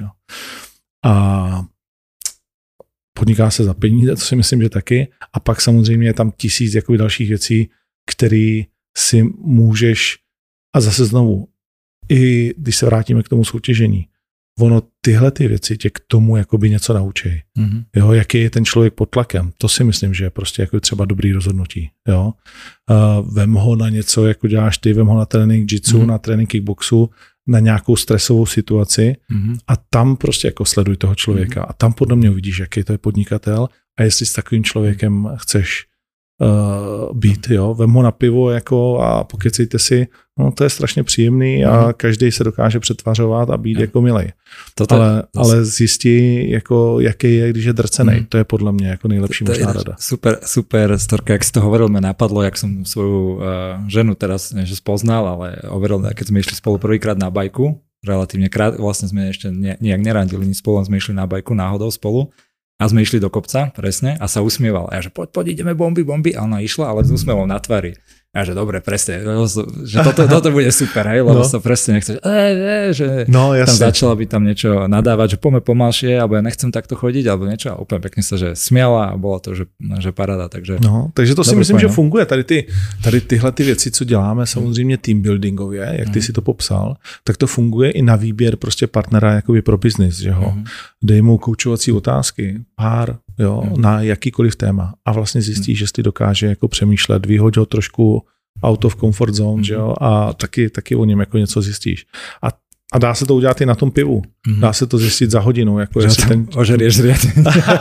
A podniká se za peníze, to si myslím, že taky. A pak samozřejmě je tam tisíc jakoby dalších věcí, které si můžeš, a zase znovu, i když se vrátíme k tomu soutěžení, ono tyhle ty věci tě k tomu jakoby něco naučí. Mm-hmm. Jo, jaký je ten člověk pod tlakem, to si myslím, že je prostě jako třeba dobrý rozhodnutí. Jo. Uh, vem ho na něco, jako děláš ty, vem ho na trénink jitsu, mm-hmm. na trénink kickboxu, na nějakou stresovou situaci mm-hmm. a tam prostě jako sleduj toho člověka mm-hmm. a tam podle mě uvidíš, jaký to je podnikatel a jestli s takovým člověkem chceš uh, být, jo, vem ho na pivo jako a pokecejte si, no to je strašně příjemný mm-hmm. a každý se dokáže přetvařovat a být mm-hmm. jako milej. Toto, ale, to ale zjistí, jako, jaký je, když je drcenej. Mm-hmm. To je podle mě jako nejlepší to možná rada. Super, super storka, jak si to hovoril, mě napadlo, jak som svoju uh, ženu teraz než spoznal, ale overil, keď sme išli spolu prvýkrát na bajku, relatívne krát, vlastne sme ešte ne, nejak nerandili nic spolu, sme išli na bajku náhodou spolu a sme išli do kopca, presne, a sa usmieval. A ja, že poď, poď, ideme bomby, bomby. A ona išla, ale s úsmevom na tvári. A že dobre, presne, že toto, toto bude super, hej, lebo no. sa presne nechce, že, e, e, že no, tam začala by tam niečo nadávať, že poďme pomalšie, alebo ja nechcem takto chodiť, alebo niečo, a úplne pekne sa, že smiala a bola to, že, že paráda, takže... No, takže to si myslím, že funguje, tady, ty, tady tyhle ty věci, co děláme, samozřejmě team buildingově, jak ty mm. si to popsal, tak to funguje i na výběr prostě partnera jakoby pro biznis, že ho, mm. dej mu koučovací otázky, pár, jo, mm. na jakýkoliv téma a vlastně zjistí, mm. že si dokáže jako přemýšlet, vyhoď ho trošku out of comfort zone, mm. že jo, a taky, taky o něm jako něco zjistíš. A, a dá se to udělat i na tom pivu. Mm. Dá se to zjistit za hodinu. Jako že jestli ten... ožerieš riadne.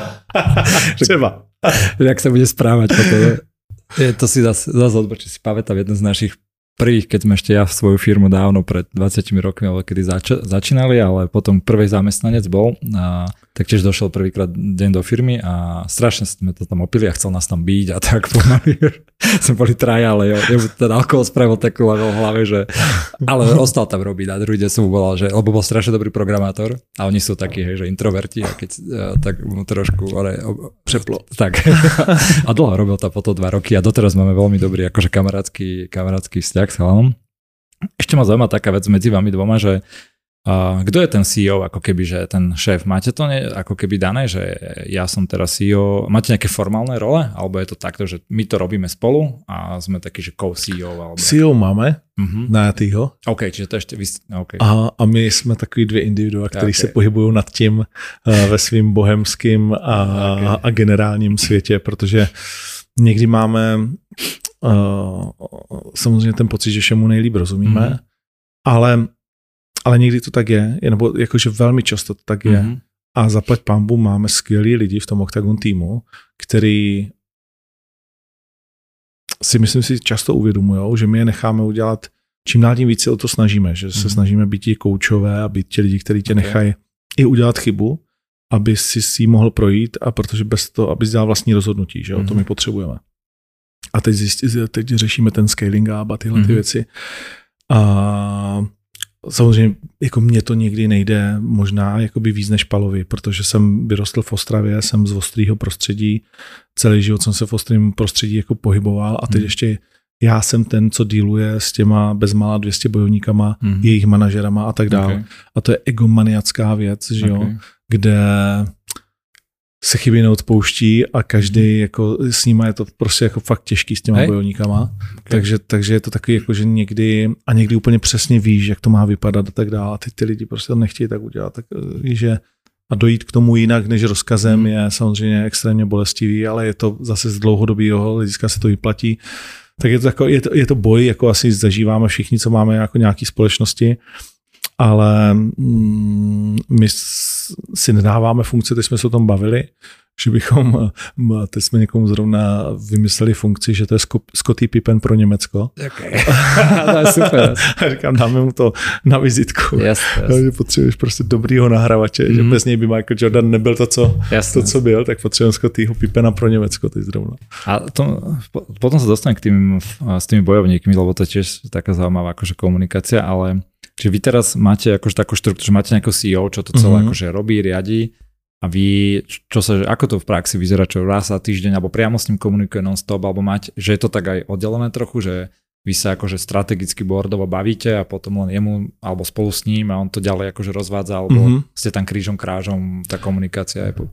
Třeba. Jak sa bude správať potom. Je to si zase, zase odbočí, si pamätám jeden z našich prvých, keď sme ešte ja svoju firmu dávno pred dvadsiatimi rokmi, ale kedy zač- začínali, ale potom prvý zamestnanec bol a tak tiež došiel prvýkrát deň do firmy a strašne sme to tam opili a chcel nás tam byť a tak pomaly. Sme boli traja, ale jo, ten alkohol spravil takú level v hlave, že ale ostal tam robiť a druhý deň som mu volal, že lebo bol strašne dobrý programátor a oni sú takí, hej, že introverti a keď tak mu trošku ale, přeplo. Tak. A dlho robil tam potom dva roky a doteraz máme veľmi dobrý akože kamarátsky, kamarátsky vzťah s chalanom. Ešte ma zaujíma taká vec medzi vami dvoma, že Uh, kto je ten C E O, ako keby, že ten šéf? Máte to ne, ako keby dané, že ja som teraz C E O, máte nejaké formálne role? Alebo je to takto, že my to robíme spolu a sme takí, že co-C E O? Alebo... C E O máme, uh-huh. najatýho. OK, čiže to ešte... Okay. A, a my jsme takový dvě individua, který okay. se pohybují nad tím uh, ve svým bohemským a, okay. a generálním světě, protože někdy máme uh, samozřejmě ten pocit, že všemu nejlíp rozumíme, uh-huh. ale Ale někdy to tak je, nebo jakože velmi často to tak je. Mm-hmm. A zaplať pánbu máme skvělý lidi v tom Octagon týmu, který si myslím si často uvědomujou, že my je necháme udělat, čím dál tím více o to snažíme, že mm-hmm. se snažíme být ti koučové a být ti lidi, kteří tě okay. nechají i udělat chybu, aby si si ji mohl projít a protože bez toho, aby dělal vlastní rozhodnutí, že mm-hmm. to my potřebujeme. A teď, zjistí, teď řešíme ten scaling up a tyhle mm-hmm. ty věci. A samozřejmě jako mně to někdy nejde možná jakoby víc než Palovi, protože jsem vyrostl v Ostravě, jsem z ostrýho prostředí, celý život jsem se v ostrém prostředí jako pohyboval a teď hmm. ještě já jsem ten, co dealuje s těma bezmála dvě stě bojovníkama, hmm. jejich manažerama a tak dále. Okay. A to je egomaniacká věc, že jo, okay. kde se chyby neodpouští a každý jako s nima je to prostě jako fakt těžký s těma hey. bojovníkama. Okay. Takže, takže je to takový jako, že někdy a někdy úplně přesně víš, jak to má vypadat a tak dále. A teď ty lidi prostě to nechtějí tak udělat. Tak, že a dojít k tomu jinak než rozkazem hmm. je samozřejmě extrémně bolestivý, ale je to zase z dlouhodobého hlediska se to vyplatí. Tak je to, jako, je to, je to boj, jako asi zažíváme všichni, co máme jako nějaký společnosti. Ale mm, my si nedáváme funkci, teď jsme se o tom bavili, že bychom, teď jsme někomu zrovna vymysleli funkci, že to je Scottie Pippen pro Německo. Okay. To je super. A říkám, dáme mu to na vizitku. Yes, yes. Že potřebuješ prostě dobrýho nahrávače, mm. že bez něj by Michael Jordan nebyl to, co, yes, to, co byl, tak potřebujeme Scottieho Pippena pro Německo teď zrovna. A to, potom sa dostanem k tým, s tými bojovníkmi, lebo to je tiež taká zaujímavá akože komunikácia, ale čiže vy teraz máte akože takú štruktúru, že máte nejakého C E O, čo to celé mm-hmm. akože robí, riadi a vy, čo sa, ako to v praxi vyzerá, čo raz za týždeň, alebo priamo s ním komunikuje non-stop, alebo máte, že je to tak aj oddelené trochu, že vy sa akože strategicky boardovo bavíte a potom len jemu, alebo spolu s ním a on to ďalej akože rozvádza, alebo mm-hmm. ste tam krížom krážom, tá komunikácia je...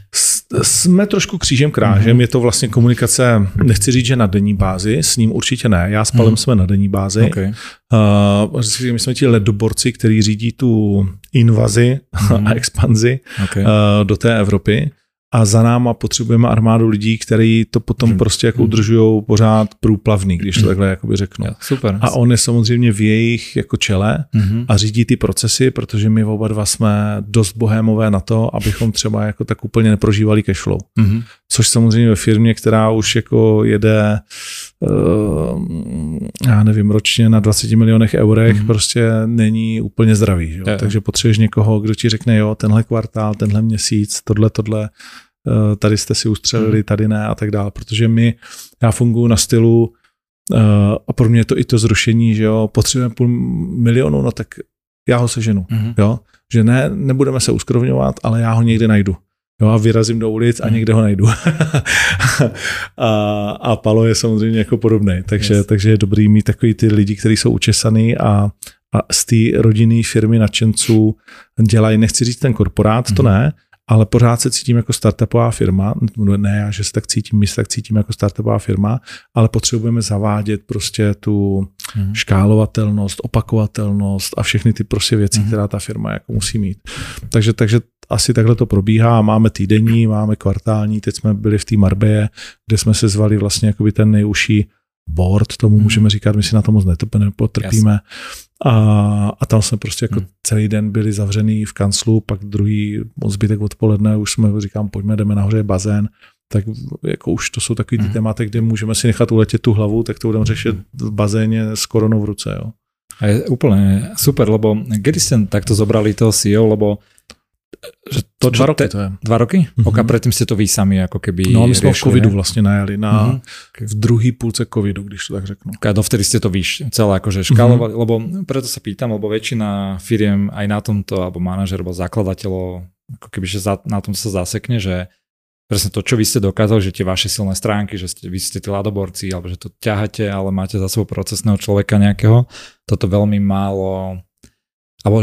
Jsme trošku křížem krážem, mm-hmm. je to vlastně komunikace, nechci říct, že na denní bázi, s ním určitě ne, já s Palem mm-hmm. jsme na denní bázi. Okay. Uh, my jsme ti ledoborci, kteří řídí tu invazi mm-hmm. a expanzi okay. uh, do té Evropy a za náma potřebujeme armádu lidí, kteří to potom mm-hmm. prostě jako udržujou pořád průplavný, když to mm-hmm. takhle jakoby řeknu. Yeah, super. A on je samozřejmě v jejich jako čele mm-hmm. a řídí ty procesy, protože my oba dva jsme dost bohémové na to, abychom třeba jako tak úplně neprožívali cashflow. Mm-hmm. Což samozřejmě ve firmě, která už jako jede uh, já nevím, ročně na dvacet milionech eurech mm-hmm. prostě není úplně zdravý. Jo? Yeah. Takže potřebuješ někoho, kdo ti řekne, jo, tenhle kvartál, tenhle měsíc, tohle, tohle, tady jste si ustřelili, tady ne a tak dále, protože my, já funguji na stylu uh, a pro mě je to i to zrušení, že jo, potřebujeme půl milionu, no tak já ho seženu, mm-hmm. jo, že ne, nebudeme se uskrovňovat, ale já ho někde najdu, jo, a vyrazím do ulic a někde ho najdu. a, a Palo je samozřejmě jako podobný, takže, yes. takže je dobrý mít takový ty lidi, kteří jsou učesaný a, a z té rodinné firmy nadšenců dělají, nechci říct ten korporát, mm-hmm. to ne, ale pořád se cítím jako startupová firma, ne já, že se tak cítím, my se tak cítím jako startupová firma, ale potřebujeme zavádět prostě tu mm. škálovatelnost, opakovatelnost a všechny ty prostě věci, mm. která ta firma jako musí mít. Takže, takže asi takhle to probíhá, máme týdenní, máme kvartální, teď jsme byli v té Marbelle, kde jsme se zvali vlastně jakoby ten nejužší board, tomu mm. můžeme říkat, my si na to moc nepotrpíme. Yes. A, a tam jsme prostě jako hmm. celý den byli zavřený v kanclu, pak druhý zbytek odpoledne už jsme říkám, pojďme, jdeme nahoře, je bazén, tak jako už to jsou takový ty hmm. tématy, kde můžeme si nechat uletět tu hlavu, tak to budeme řešit v bazéně s koronou v ruce. Jo. A je úplne super, lebo kedy ste takto zobrali toho C E O, lebo že to, dva roky te, to je. Dva roky? Mm-hmm. Ok, predtým ste to vy sami ako keby No, my sme v covidu ne? vlastne najali, na, mm-hmm. v druhý púlce covidu, když to tak řeknu. Ok, dovtedy ste to vyš, celé akože škálovali, mm-hmm. lebo preto sa pýtam, lebo väčšina firiem aj na tomto, alebo manažer, alebo zakladateľov, ako keby, že za, na tom sa zasekne, že presne to, čo vy ste dokázali, že tie vaše silné stránky, že ste, vy ste tí ladoborci, alebo že to ťahate, ale máte za sebou procesného človeka nejakého, toto veľmi málo, alebo že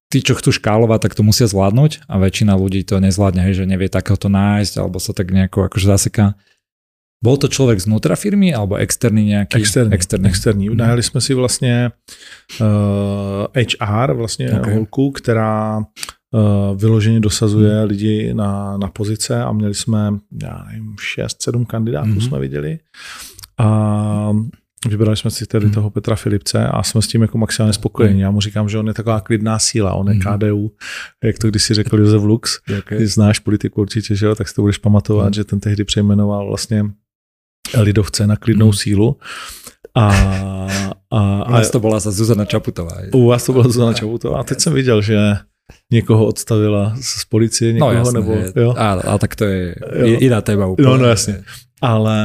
tí, čo chcú škálovať, tak to musia zvládnuť a väčšina ľudí to nezvládne, hej, že nevie takéhoto nájsť alebo sa tak nejako akože zaseká. Bol to člověk znútra firmy alebo externý nějaký? Externí. Externí. externí. Najali jsme si vlastně uh, há er, vlastně okay. holku, která uh, vyloženě dosazuje hmm. lidi na, na pozice a měli jsme, já nevím, šest, sedm kandidátů hmm. jsme viděli a vybrali jsme si tedy hmm. toho Petra Filipce a jsme s tím jako maximálně spokojení. Já mu říkám, že on je taková klidná síla, on je hmm. ká dé ú, jak to kdysi řekl Josef Lux, okay. Když znáš politiku určitě, že jo, tak si to budeš pamatovat, hmm. že ten tehdy přejmenoval vlastně lidovce na klidnou hmm. sílu. A, a, u vás to byla Zuzana Čaputová. U vás to byla Zuzana Čaputová. A teď jsem viděl, že někoho odstavila z policie, někoho, no, jasné, nebo... Je, jo? A, a tak to je jiná téma úplně. No, no jasně. Ale,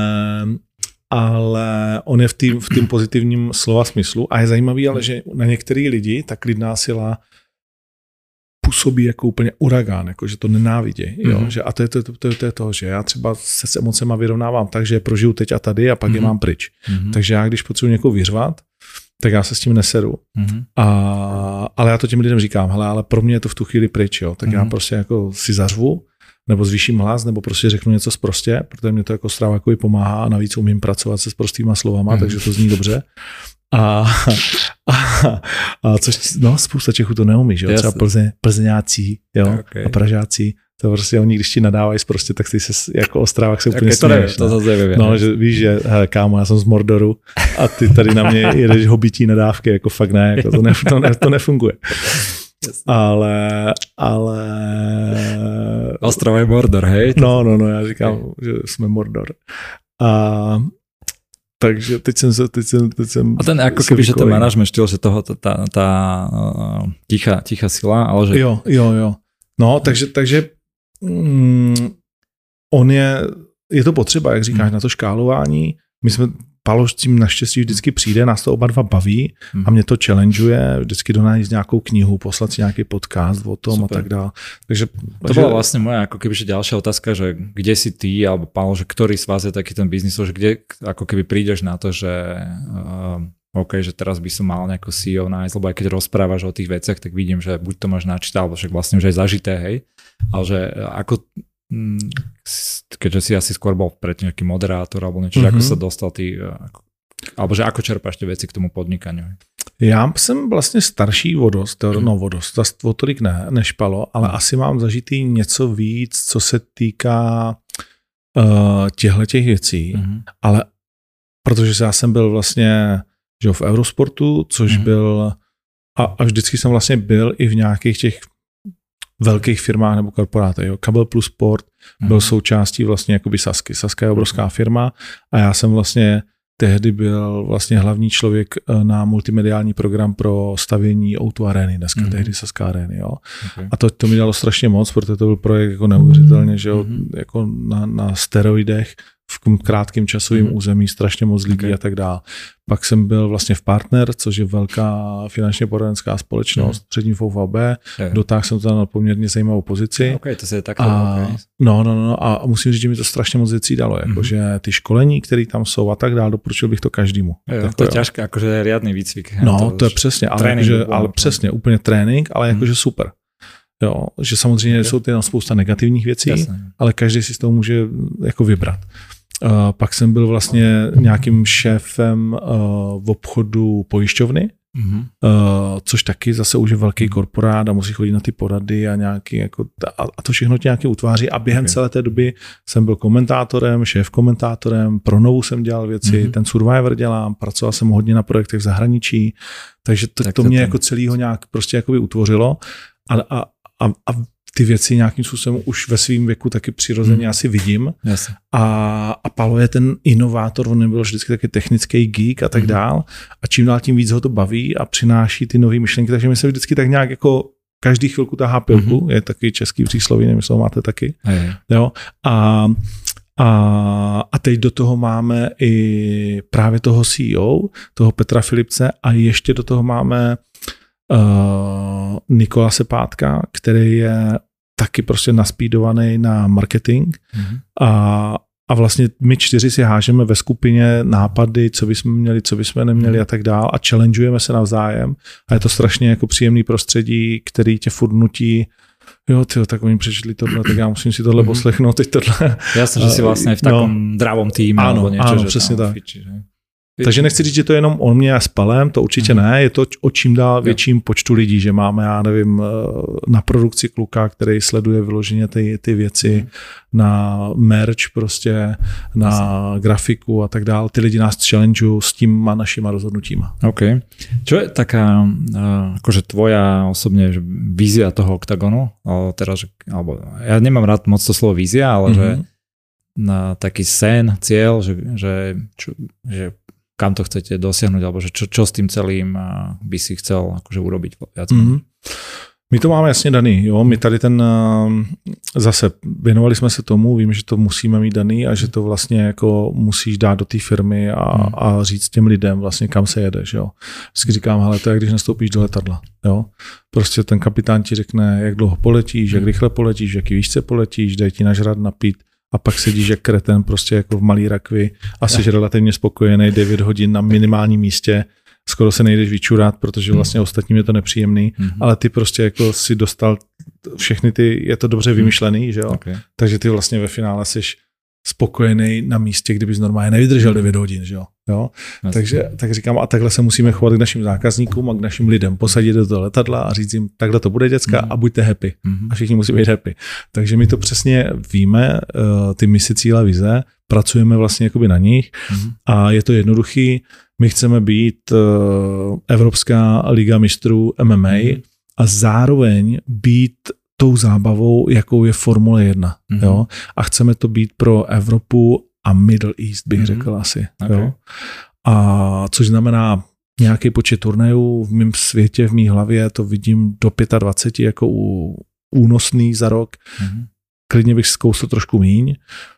ale on je v tým, v tým pozitivním slova smyslu a je zajímavý, ale že na některý lidi ta klidná sila působí jako úplně uragán, jako že to nenávidí. Jo? Mm-hmm. Že, a to je to, to, to, to je to, že já třeba se s emocema vyrovnávám tak, že je prožiju teď a tady a pak mm-hmm. je mám pryč. Mm-hmm. Takže já, když potřebuji někoho vyřvat, tak já se s tím neseru. Mm-hmm. A, ale já to těm lidem říkám, hele, ale pro mě je to v tu chvíli pryč, jo? Tak mm-hmm. já prostě jako si zařvu, nebo zvýším hlas, nebo prostě řeknu něco sprostě, protože mě to jako strava jako i pomáhá a navíc umím pracovat se sprostýma slovama, mm-hmm. takže to zní dobře. A, a, a což, no, spousta Čechů to neumí, že jo, třeba Plze, plzeňáci, jo, okay. a Pražáci, to prostě oni, když ti nadávají prostě, tak ty se jako Ostrávák se úplně okay, směješ. To zase nevím. No, že víš, že hele, kámo, já jsem z Mordoru a ty tady na mě jedeš hobití nadávky, jako fakt ne, jako to, ne, to, ne, to nefunguje. Ale, ale... Ostrava je Mordor, hej? No, no, no, já říkám, okay. že jsme Mordor. A takže teď jsem se, teď jsem, teď jsem... A ten jako keby, že ten manažment štýl, že toho, ta, ta, ta tichá, tichá sila, ale že... Jo, jo, jo. No, takže, takže mm, on je, je to potřeba, jak říkáš, hmm. na to škálování. My jsme, Paloš tím naštěstí vždycky přijde, nás to oba dva baví hmm. a mě to challengeuje, vždycky do nás nějakou knihu, poslat si nějaký podcast o tom. Super. A tak dále. Takže, to takže... bola vlastne moja ako keby ďalšia otázka, že kde si ty, alebo Paloš, že ktorý z vás je taký ten biznis, že kde ako keby prídeš na to, že uh, OK, že teraz by som mal nejakú sí í ó nájsť, lebo aj keď rozprávaš o tých veciach, tak vidím, že buď to máš načítať, alebo však vlastne už aj zažité, hej, ale že ako keďže si asi skôr bol predtým nejaký moderátor alebo niečo, mm-hmm. ako sa dostal ty, ako, alebo že ako čerpáš ty veci k tomu podnikaniu? Já jsem vlastně starší vodost, no vodost, zase o tolik ne, než Palo, ale mm. asi mám zažitý něco víc, co se týká uh, těchto těch věcí, mm. ale protože já jsem byl vlastně že v Eurosportu, což mm. byl a, a vždycky jsem vlastně byl i v nějakých těch velkých firmách nebo korporátech. Jo. Kabel Plus Sport mm. byl součástí vlastně jakoby Sasky. Saska je obrovská firma a já jsem vlastně tehdy byl vlastně hlavní člověk na multimediální program pro stavění ó dva Areny, dneska mm. tehdy Saska Areny. Jo. Okay. A to, to mi dalo strašně moc, protože to byl projekt jako neuvěřitelně, že jo, mm. jako na, na steroidech v krátkém časovém mm. území, strašně moc lidí okay. a tak dále. Pak jsem byl vlastně v Partner, což je velká finančně poradenská společnost, mm. přední V V B. Okay. Dotáhl jsem to na poměrně zajímavou pozici. Okay, to je takhle, a, okay. No, no, no. A musím říct, že mi to strašně moc věcí dalo. Mm. Jakože ty školení, které tam jsou a tak dále, doporučil bych to každému. Jo, tak to je těžké, jakože riadný výcvik. No, to, to je přesně, ale, jakože, ale přesně, úplně trénink, ale mm. jakože super. Jo, že samozřejmě okay. jsou tam spousta negativních věcí, jasně. ale každý si z toho může jako vybrat. Uh, pak jsem byl vlastně nějakým šéfem uh, v obchodu pojišťovny, mm-hmm. uh, což taky zase už je velký korporát a musí chodit na ty porady a nějaký jako a, a to všechno tě nějaký utváří a během okay. celé té doby jsem byl komentátorem, šéf komentátorem, pro Novu jsem dělal věci, mm-hmm. ten Survivor dělám, pracoval jsem hodně na projektech v zahraničí, takže to, tak to, to mě ten... jako celýho nějak prostě jakoby utvořilo a, a, a, a ty věci nějakým způsobem už ve svém věku taky přirozeně hmm. asi vidím. Yes. A, a Palo je ten inovátor, on nebyl vždycky taky technický geek a tak hmm. dál. A čím dál tím víc ho to baví a přináší ty nové myšlenky. Takže mi se vždycky tak nějak jako každý chvilku tahá pilku. Hmm. Je taky český přísloví, nevím, jestli ho máte taky. Hmm. Jo. A, a, a teď do toho máme i právě toho C E O, toho Petra Filipce a ještě do toho máme Uh, Nikola Sepátka, který je taky prostě naspídovaný na marketing mm-hmm. a, a vlastně my čtyři si hážeme ve skupině nápady, co bychom měli, co bychom neměli a tak dál a challengeujeme se navzájem a je to strašně jako příjemný prostředí, který tě furt nutí, jo, tyjo, tak oni přečetli tohle, tak já musím si tohle poslechnout, teď tohle. Jasně, že si vlastně v takom no, dravom týmu. Ano, niečo, ano, že přesně tak. Fiči, že? Takže nechci říct, že to je jenom o mě a s Palem, to určitě mm. ne, je to o čím dál větším počtu lidí, že máme, já nevím, na produkci kluka, který sleduje vyloženě ty, ty věci, mm. na merch prostě, na Jasne. grafiku a tak dále. Ty lidi nás challengeují s těma našima rozhodnutíma. OK. Čo je taká akože tvoja osobne vízia toho Octagonu? Teraz, alebo, ja nemám rád moc to slovo vízia, ale mm-hmm. že na taký sen, cieľ, že, že, čo, že kam to chcete dosiahnuť, alebo že čo, čo s tým celým by si chcel akože urobiť viac. Mm-hmm. My to máme jasně daný, jo, my tady ten, zase věnovali jsme se tomu, víme, že to musíme mít daný a že to vlastně jako musíš dát do té firmy a, mm. a říct těm lidem vlastně kam se jedeš, jo. Vždycky říkám, hele, to je, když nastoupíš do letadla, jo. Prostě ten kapitán ti řekne, jak dlouho poletíš, mm. jak rychle poletíš, jaký výšce poletíš, dej ti nažrat, napít, a pak sedíš jak kreten prostě jako v malý rakvi a jsi relativně spokojený devět hodin na minimálním místě, skoro se nejdeš vyčurat, protože vlastně hmm. ostatním je to nepříjemný, hmm. ale ty prostě jako si dostal všechny ty, je to dobře vymyšlený, že jo? Okay. Takže ty vlastně ve finále jsi spokojený na místě, kdybys normálně nevydržel devět hodin, že jo? jo? Takže tak říkám, a takhle se musíme chovat k našim zákazníkům a k našim lidem. Posadit do toho letadla a říct jim, takhle to bude, děcka, hmm. a buďte happy. Hmm. A všichni musí být happy. Takže my to přesně víme, ty misi, cíle, vize, pracujeme vlastně jakoby na nich hmm. a je to jednoduchý. My chceme být Evropská liga mistrů M M A hmm. a zároveň být tou zábavou, jakou je Formule jedna. Mm-hmm. Jo? A chceme to být pro Evropu a Middle East, bych mm-hmm. řekl asi. Okay. Jo? A což znamená nějaký počet turnajů v mém světě, v mý hlavě, to vidím do dvacet pět jako u, únosný za rok. Mm-hmm. Klidně bych zkousil trošku míň.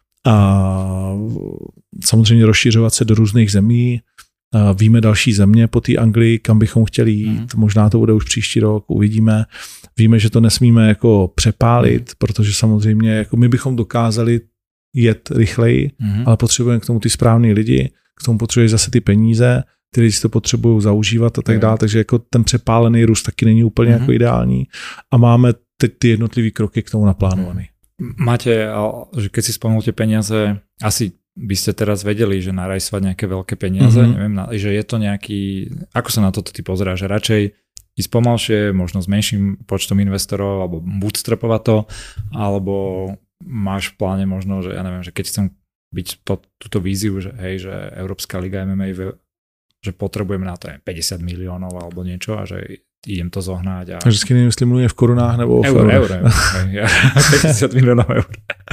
A samozřejmě rozšiřovat se do různých zemí. Víme další země po té Anglii, kam bychom chtěli jít, mm. možná to bude už příští rok, uvidíme. Víme, že to nesmíme jako přepálit, mm. protože samozřejmě jako my bychom dokázali jet rychleji, mm. ale potřebujeme k tomu ty správný lidi, k tomu potřebuješ zase ty peníze, ty lidi si to potřebují zaužívat a tak dále, takže jako ten přepálený růst taky není úplně mm. jako ideální a máme teď ty jednotlivý kroky k tomu naplánovaný. Máte, že keď si spomenul tie peniaze, asi by ste teraz vedeli, že narajsovať nejaké veľké peniaze, mm-hmm. neviem, že je to nejaký, ako sa na toto ty pozeráš, že radšej ísť pomalšie, možno s menším počtom investorov, alebo bootstrapovať to, alebo máš v pláne možno, že ja neviem, že keď chcem byť pod túto víziu, že hej, že Európska liga M M A, že potrebujeme na to päťdesiat miliónov alebo niečo a že idem to zohnať. A... Vždycky nevím, jestli mluvím v korunách nebo v euro. Euro, euro. päťdesiat miliónov eur.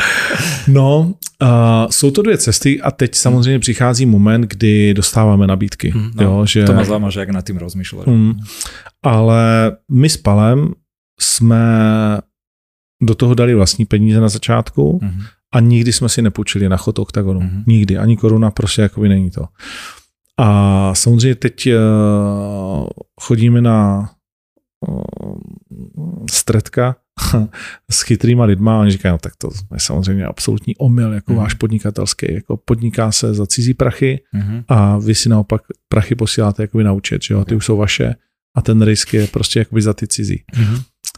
No, uh, jsou to dvě cesty a teď samozřejmě hmm. přichází moment, kdy dostáváme nabídky. Hmm, no, jo, že... To má zaujímavé, že jak nad tým rozmýšľaš. Hmm. Ale my s Palem jsme do toho dali vlastní peníze na začátku hmm. a nikdy jsme si nepůjčili na chod Octagonu. Hmm. Nikdy. Ani koruna, prostě jakoby není to. A samozřejmě teď uh, chodíme na uh, stredka s chytrýma lidma a oni říkají, no tak to je samozřejmě absolutní omyl, jako mm. váš podnikatelský, jako podniká se za cizí prachy mm. a vy si naopak prachy posíláte jakoby na účet, že jo, ty už jsou vaše a ten risk je prostě jakoby za ty cizí. Mm.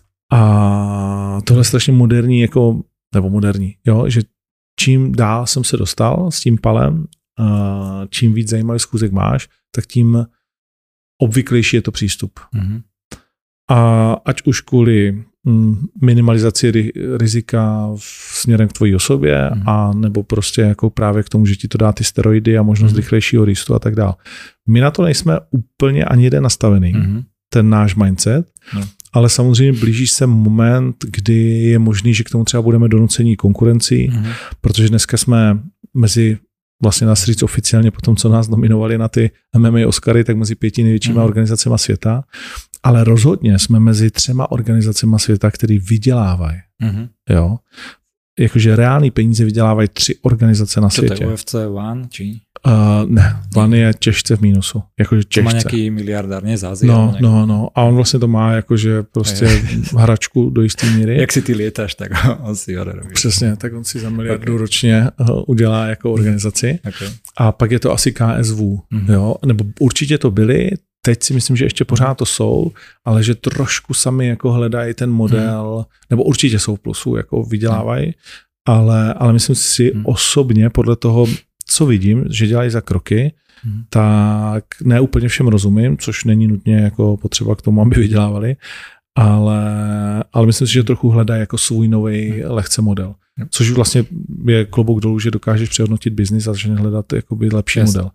A tohle je strašně moderní, jako, nebo moderní, jo, že čím dál jsem se dostal s tím Palem, Uh, čím víc zajímavých schůzek máš, tak tím obvyklejší je to přístup. Mm-hmm. A ať už kvůli mm, minimalizaci ri, rizika v, směrem k tvojí osobě, mm-hmm. a nebo prostě jako právě k tomu, že ti to dá ty steroidy a možnost mm-hmm. rychlejšího růstu a tak dále. My na to nejsme úplně ani jeden nastavený, mm-hmm. ten náš mindset, no. ale samozřejmě blíží se moment, kdy je možný, že k tomu třeba budeme donucení konkurencí, mm-hmm. protože dneska jsme mezi vlastně nás říct oficiálně po tom, co nás nominovali na ty M M A Oscary, tak mezi pěti největšíma mm. organizacemi světa, ale rozhodně jsme mezi třema organizacemi světa, který vydělávají. Mm. Jo? Jakože reální peníze vydělávají tři organizace na Co světě. to je U F C One? Či? Uh, ne, Plan je těžce v mínusu. Jakože těžce. To má nějaký miliardár, ne z Ázie. No, no, no. A on vlastně to má jakože prostě hračku do jisté míry. Jak si ty lietáš, tak on si ho robí. Přesně, tak on si za miliardu okay. ročně udělá jako organizaci. Okay. A pak je to asi K S V, mm-hmm. jo, nebo určitě to byly, teď si myslím, že ještě pořád to jsou, ale že trošku sami jako hledají ten model, mm. nebo určitě jsou v plusu, jako vydělávají, mm. ale, ale myslím si mm. osobně podle toho, co vidím, že dělají za kroky, mm. tak ne úplně všem rozumím, což není nutně jako potřeba k tomu, aby vydělávali, ale, ale myslím si, že trochu hledají jako svůj nový mm. lehce model. Mm. Což vlastně je klobouk dolů, že dokážeš přehodnotit biznis a začne hledat jakoby lepší yes. model.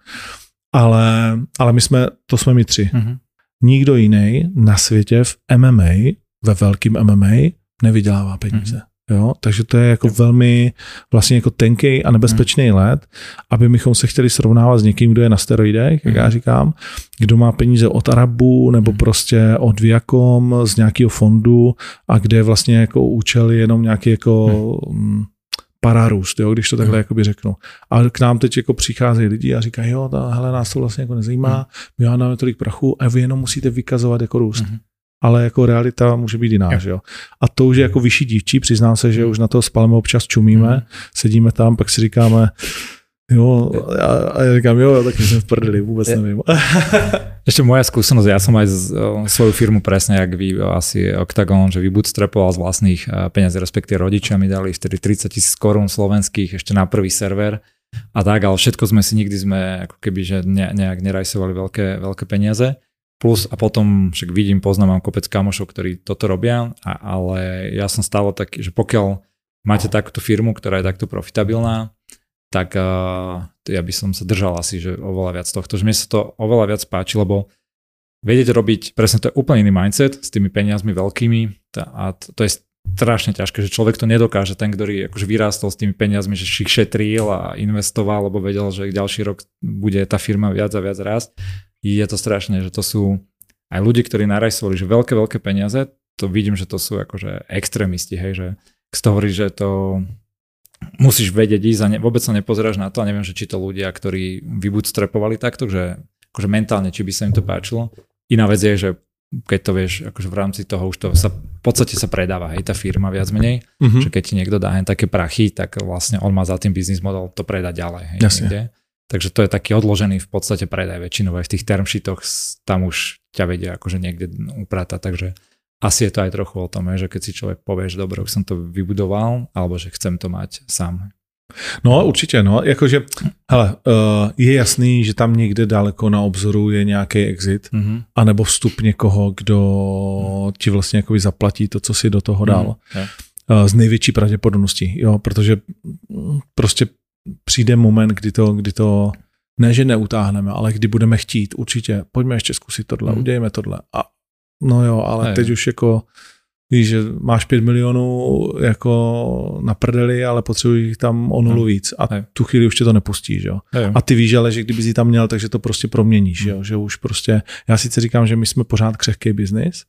Ale, ale my jsme, to jsme my tři. Mm-hmm. Nikdo jiný na světě v M M A, ve velkým M M A, nevydělává peníze. Mm-hmm. Jo? Takže to je jako velmi vlastně jako tenký a nebezpečný mm-hmm. let, aby mychom se chtěli srovnávat s někým, kdo je na steroidech, jak mm-hmm. já říkám, kdo má peníze od Arabu nebo mm-hmm. prostě od Viacom z nějakého fondu a kde vlastně jako účel je jenom nějaký jako mm-hmm. pararůst, jo, když to takhle mm. jakoby řeknu. A k nám teď jako přicházejí lidi a říkají, jo, ta, hele, nás to vlastně jako nezajímá, mm. my máme tolik prachu a vy jenom musíte vykazovat jako růst. Mm. Ale jako realita může být jiná, že jo. A to už je jako vyšší dívčí, přiznám se, že už na to spaleme občas čumíme, mm. sedíme tam, pak si říkáme, jo, a já říkám, jo, tak jsem v prdeli, vůbec nevím. Ešte moja skúsenosť, ja som aj z, o, svoju firmu presne, jak vy, asi Octagon, že vybootstrapoval z vlastných peniazí, respektíve rodičia mi dali vtedy tridsať tisíc korún slovenských ešte na prvý server a tak, ale všetko sme si nikdy sme ako keby, že ne, nejak nerajsovali veľké, veľké peniaze. Plus a potom však vidím, poznám, mám kopec kamošov, ktorí toto robia, a, ale ja som stále taký, že pokiaľ máte takúto firmu, ktorá je takto profitabilná, tak uh, ja by som sa držal asi, že oveľa viac tohto, že mne sa to oveľa viac páči, lebo vedieť robiť, presne to je úplne iný mindset s tými peniazmi veľkými a to je strašne ťažké, že človek to nedokáže, ten, ktorý akože vyrástol s tými peniazmi, že ich šetril a investoval, lebo vedel, že ďalší rok bude tá firma viac a viac rásť. Je to strašné, že to sú aj ľudí, ktorí narajsovali, že veľké, veľké peniaze, to vidím, že to sú akože extrémisti, hej, že z toho hovorí, že to musíš vedieť ísť a ne, vôbec sa nepozeráš na to a neviem, že či to ľudia, ktorí vybootstrapovali takto, že akože mentálne, či by sa im to páčilo. Iná vec je, že keď to vieš, akože v rámci toho už to sa, v podstate sa predáva, hej, tá firma viac menej, mm-hmm. že keď ti niekto dá hen také prachy, tak vlastne on má za tým business model to predať ďalej, hej, niekde. Takže to je taký odložený v podstate predaj väčšinou aj v tých term sheetoch, tam už ťa vedia akože niekde upratať, takže asi je to aj trochu o tom, že keď si človek povie, že dobre, už som to vybudoval, alebo že chcem to mať sám. No určitě, no, jakože, hele, uh, je jasný, že tam někde daleko na obzoru je nějaký exit, mm-hmm. anebo vstup někoho, kdo mm. ti vlastně jakoby zaplatí to, co si do toho dal. Mm, uh, z největší pravděpodobností, jo, protože prostě přijde moment, kdy to, kdy to ne, že neutáhneme, ale kdy budeme chtít, určitě, pojďme ještě zkusit tohle, mm. udějeme tohle. A no jo, ale ne, teď jo. už jako víš, že máš pět milionů jako na prdeli, ale potřebuji tam o nulu víc a ne. tu chvíli už tě to nepustí, že jo. Ne. A ty víš, ale že kdyby jsi tam měl, takže to prostě proměníš, hmm. jo, že už prostě, já sice říkám, že my jsme pořád křehký biznis,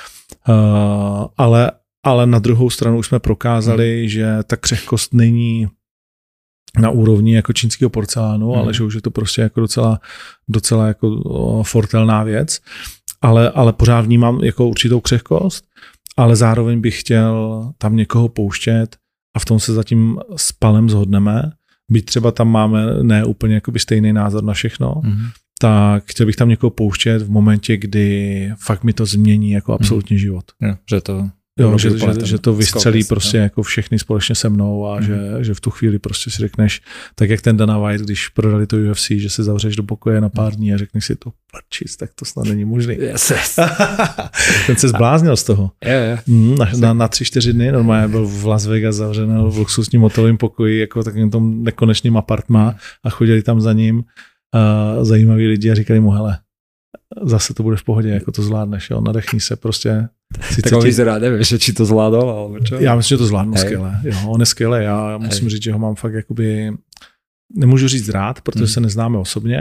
uh, ale, ale na druhou stranu už jsme prokázali, hmm. že ta křehkost není na úrovni jako čínského porcelánu, hmm. ale že už je to prostě jako docela, docela jako fortelná věc, ale, ale pořád vnímám jako určitou křehkost, ale zároveň bych chtěl tam někoho pouštět a v tom se zatím s Palem shodneme. Byť třeba tam máme ne úplně jakoby stejný názor na všechno, mm-hmm. tak chtěl bych tam někoho pouštět v momentě, kdy fakt mi to změní jako absolutně mm. život. Jo, že to... Jo, že, že, že to vystřelí prostě jako všechny společně se mnou a mm. že, že v tu chvíli prostě si řekneš, tak jak ten Dana White, když prodali to U F C, že se zavřeš do pokoje na pár dní a řekneš si to prčis, tak to snad není možný. Yes, yes. Ten se zbláznil z toho. Yeah, yeah. Mm, na, na, na tři, čtyři dny normálně byl v Las Vegas zavřený v luxusním hotelovém pokoji, jako takovým tom nekonečným apartmá a chodili tam za ním uh, zajímaví lidi a říkali mu, hele, zase to bude v pohodě, jako to zvládneš, jo, nadechni se prostě. Tak on vyzerá, nevím, či to zvládol, alebo čo? Já myslím, že to zvládnu skvěle. Jo, on je skvěle, já musím Hej. říct, že ho mám fakt jakoby, nemůžu říct rád, protože hmm. se neznáme osobně,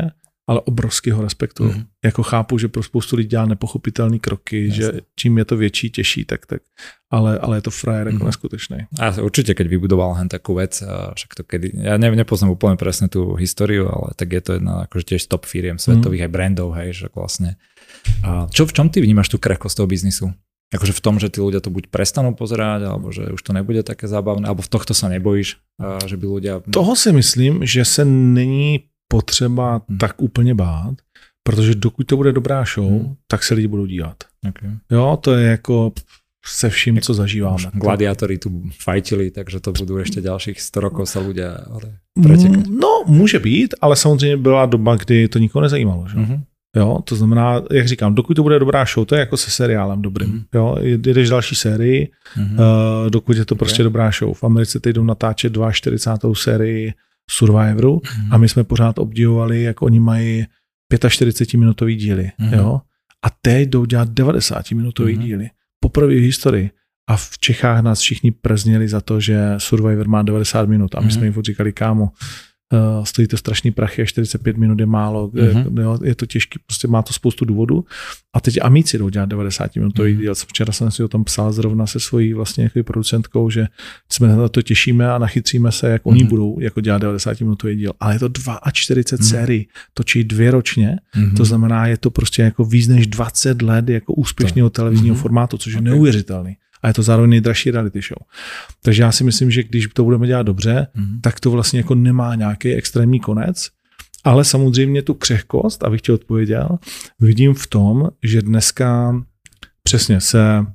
ale obrovsky ho respektuju. Mm. Jako chápu, že pro spoustu lidí dělá nepochopitelné kroky, Jasne. Že čím je to větší, těžší, tak, tak ale, ale je to frajer jako mm. neskutečný. A určitě, keď vybudoval hen takú vec, však to kedy, ja ne, nepoznám úplne presne tú históriu, ale tak je to jedna akože tiež top firiem svetových mm. aj brandov, hej, že vlastne. A čo, v čom ty vnímaš tú krehkosť toho biznisu? Akože v tom, že tí ľudia to buď prestanú pozerať, alebo že už to nebude také zábavné, alebo v tohto sa nebojíš, že by ľudia... Toho si myslím, že se není potřeba hmm. tak úplně bát, protože dokud to bude dobrá show, hmm. tak se lidi budou dívat. Okay. Jo, to je jako se vším, co zažíváme. Gladiátori tu fajtili, takže to budou ještě dalších sto rokov se ľudia pretekať. No, může být, ale samozřejmě byla doba, kdy to nikoho nezajímalo. Že? Hmm. Jo, to znamená, jak říkám, dokud to bude dobrá show, to je jako se seriálem dobrým. Mm. Jo, jedeš další sérii, mm. uh, dokud je to prostě okay. dobrá show. V Americe teď jdou natáčet čtyřicátou druhou sérii Survivoru mm. a my jsme pořád obdivovali, jak oni mají čtyřicetipětiminutový díly. Mm. Jo? A teď jdou dělat devadesátiminutový mm. díly. Poprvé v historii. A v Čechách nás všichni prezněli za to, že Survivor má devadesát minut. A my mm. jsme jim furt říkali, kámo, Uh, stojí to strašný prachy a čtyřicet pět minut je málo, mm-hmm. jo, je to těžké, prostě má to spoustu důvodů. A teď Amici jdou dělat devadesát minutový mm-hmm. díl. Včera jsem si o tom psal zrovna se svojí vlastně jako producentkou, že jsme na to těšíme a nachytříme se, jak mm-hmm. oni budou jako dělat devadesát minutový díl. Ale je to čtyřicet dva mm-hmm. sérií, točí dvě ročně, mm-hmm. to znamená, je to prostě jako víc než dvacet let jako úspěšného televizního mm-hmm. formátu, což je okay. neuvěřitelný. A je to zároveň nejdražší reality show. Takže já si myslím, že když to budeme dělat dobře, mm-hmm. tak to vlastně jako nemá nějaký extrémní konec, ale samozřejmě tu křehkost, abych ti odpověděl, vidím v tom, že dneska přesně se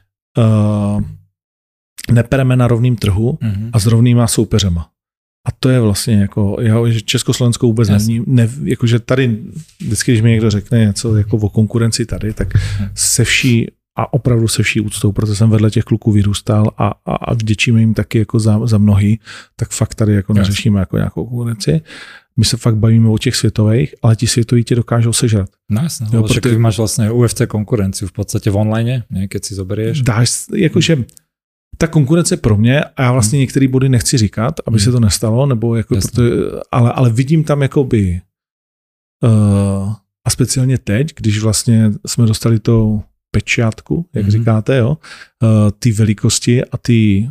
uh, nepereme na rovným trhu mm-hmm. a s rovnýma soupeřema. A to je vlastně jako, já, že Československo vůbec yes. nevím, ne, jakože tady, vždycky, když mi někdo řekne něco jako o konkurenci tady, tak yes. se vší a opravdu se vší úctou, protože jsem vedle těch kluků vyrůstal a, a, a vděčíme jim taky jako za, za mnohý, tak fakt tady jako neřešíme jako nějakou konkurenci. My se fakt bavíme o těch světových, ale ti světoví tě dokážou sežrat. No jasne, jo, protože ty máš vlastně U F C konkurenciu v podstatě v online, ne, keď si zoberieš. Dáš, jakože ta konkurence pro mě, a já vlastně hmm. některé body nechci říkat, aby hmm. se to nestalo, nebo jako proto, ale, ale vidím tam jakoby uh, a speciálně teď, když vlastně jsme dostali to pečiatku, jak mm-hmm. říkáte, jo, ty velikosti a ty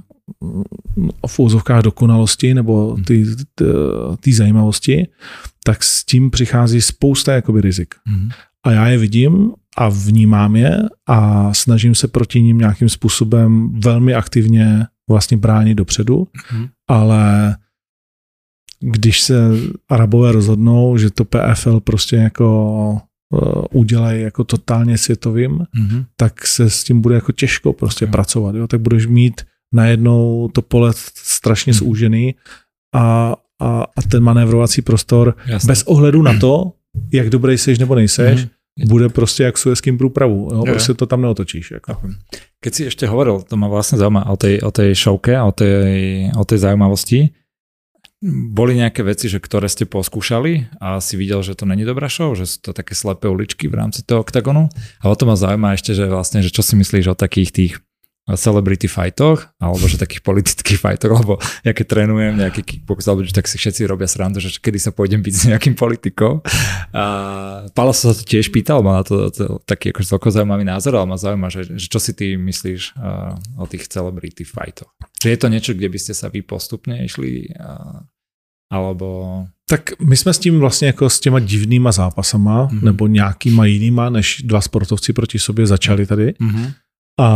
v úvozovkách dokonalosti nebo ty, ty, ty zajímavosti, tak s tím přichází spousta jakoby rizik. Mm-hmm. A já je vidím a vnímám je a snažím se proti ním nějakým způsobem velmi aktivně vlastně bránit dopředu, mm-hmm. ale když se Arabové rozhodnou, že to P F L prostě jako udělají jako totálně světovým, mm-hmm. tak se s tím bude jako těžko prostě okay. pracovat. Jo? Tak budeš mít najednou to pole strašně mm-hmm. zúžený a, a, a ten manévrovací prostor Jasne. Bez ohledu na to, jak dobrý seš nebo nejseš, mm-hmm. bude prostě jak v Suezským průpravu. Jo? Prostě to tam neotočíš. Jako. Keď si ešte hovoril, to ma vlastne zaujíma o tej, o tej showke, o tej, o tej zaujímavosti, boli nejaké veci, že ktoré ste poskúšali a si videl, že to není dobrá show, že sú to také slepé uličky v rámci toho oktagonu? A o to ma zaujíma ešte, že vlastne, že čo si myslíš o takých tých celebrity fightoch, alebo že takých politických fightoch, lebo ja keď trénujem nejaký kickbox, alebo tak si všetci robia srandu, že kedy sa pôjdem byť s nejakým politikom. A Pálo sa to tiež pýtal, má na to, to taký akože celko zaujímavý názor, ale ma zaujíma, že, že čo si ty myslíš uh, o tých celebrity fightoch? Že je to niečo, kde by ste sa vy postupne išli uh, alebo... Tak my jsme s tím vlastně jako s těma divnýma zápasama mm-hmm. nebo nějakýma jinýma, než dva sportovci proti sobě začali tady. Mm-hmm. A,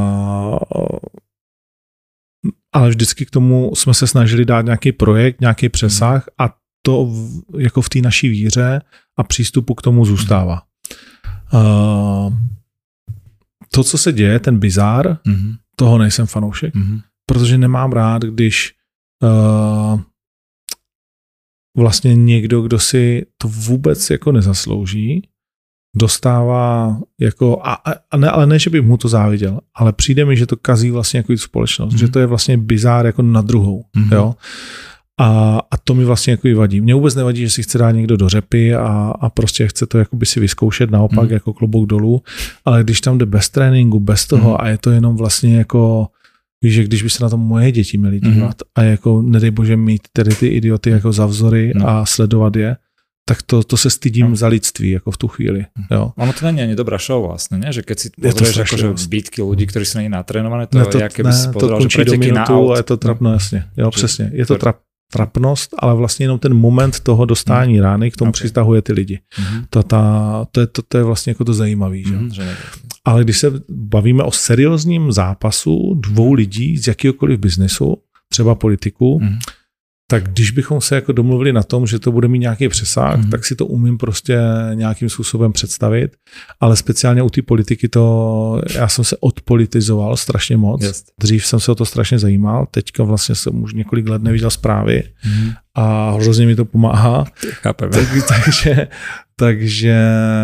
ale vždycky k tomu jsme se snažili dát nějaký projekt, nějaký přesah mm-hmm. a to v, jako v té naší víře a přístupu k tomu zůstává. Mm-hmm. Uh, to, co se děje, ten bizár, mm-hmm. toho nejsem fanoušek, mm-hmm. protože nemám rád, když uh, vlastně někdo, kdo si to vůbec jako nezaslouží, dostává jako, a, a ne, ale ne, že bych mu to záviděl, ale přijde mi, že to kazí vlastně jako společnost, mm-hmm. že to je vlastně bizár jako na druhou, mm-hmm. jo. A, a to mi vlastně jako i vadí. Mně vůbec nevadí, že si chce dát někdo do řepy a, a prostě chce to jakoby si vyzkoušet naopak mm-hmm. jako klobouk dolů, ale když tam jde bez tréninku, bez toho mm-hmm. a je to jenom vlastně jako víš, že když by se na to moje děti měly dívat mm-hmm. a jako nedej bože mít tedy ty idioty jako za vzory no. a sledovat je, tak to, to se stydím no. za lidství, jako v tu chvíli. Jo. Ono to není ani dobrá show vlastne, ne? Že keď si pozrieš akože zbytky ľudí, ktorí sú není natrénované, to, ne, to je, keby si pozeral, že preteky na aut. Je to trapno, jasně. Jo, přesně. Je to trap, trapnost, ale vlastně jenom ten moment toho dostání mm. rány k tomu okay. přitahuje ty lidi. Mm. To, ta, to, je, to, to je vlastně jako to zajímavý. Mm, že? Ale když se bavíme o seriózním zápasu dvou lidí z jakýhokoliv biznesu, třeba politiků, mm. tak když bychom se jako domluvili na tom, že to bude mít nějaký přesah, mm. tak si to umím prostě nějakým způsobem představit, ale speciálně u té politiky to, já jsem se odpolitizoval strašně moc. Yes. Dřív jsem se o to strašně zajímal, teďka vlastně jsem už několik let neviděl zprávy mm. a hrozně mi to pomáhá. Tak, takže, takže,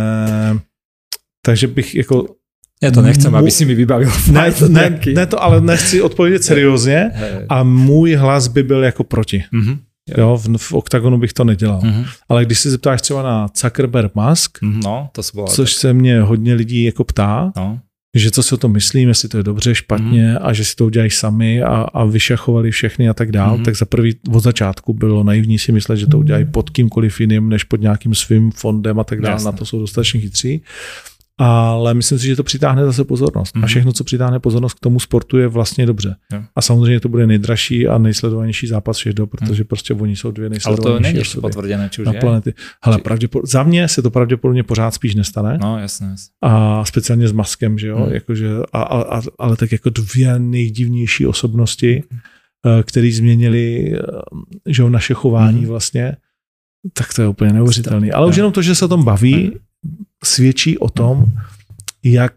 takže bych jako ja to nechcem, aby si mi vybavil. Ne, ne, ne to, ale nechci odpovědět seriózně a můj hlas by byl jako proti. Mm-hmm. Jo, v, v oktagonu bych to nedělal. Mm-hmm. Ale když se zeptáš třeba na Zuckerberg Musk, no, to což tak. se mě hodně lidí jako ptá, no. že co si o tom myslím, jestli to je dobře, špatně mm-hmm. a že si to udělají sami a, a vyšachovali všechny a tak dál, mm-hmm. tak za prvý od začátku bylo naivní si myslet, že to udělají pod kýmkoliv jiným, než pod nějakým svým fondem a tak dál. Na to jsou dostatečně chytří. Ale myslím si, že to přitáhne zase pozornost. Mm-hmm. A všechno, co přitáhne pozornost k tomu sportu, je vlastně dobře. Jo. A samozřejmě to bude nejdražší a nejsledovanější zápas všeho, protože mm. prostě oni jsou dvě nejsledovanější. Ale to není ještě potvrděné, či už na planety. Hele, pravděpodobně, za mě se to pravděpodobně pořád spíš nestane. No, jasně. jasně. A speciálně s Muskem, že jo? Mm. Jakože, a, a, a, ale tak jako dvě nejdivnější osobnosti, mm. který změnili že jo, naše chování mm. vlastně, tak to je úplně neuvěřitelný. Ale už jenom to, že se o tom baví, svědčí o tom, jak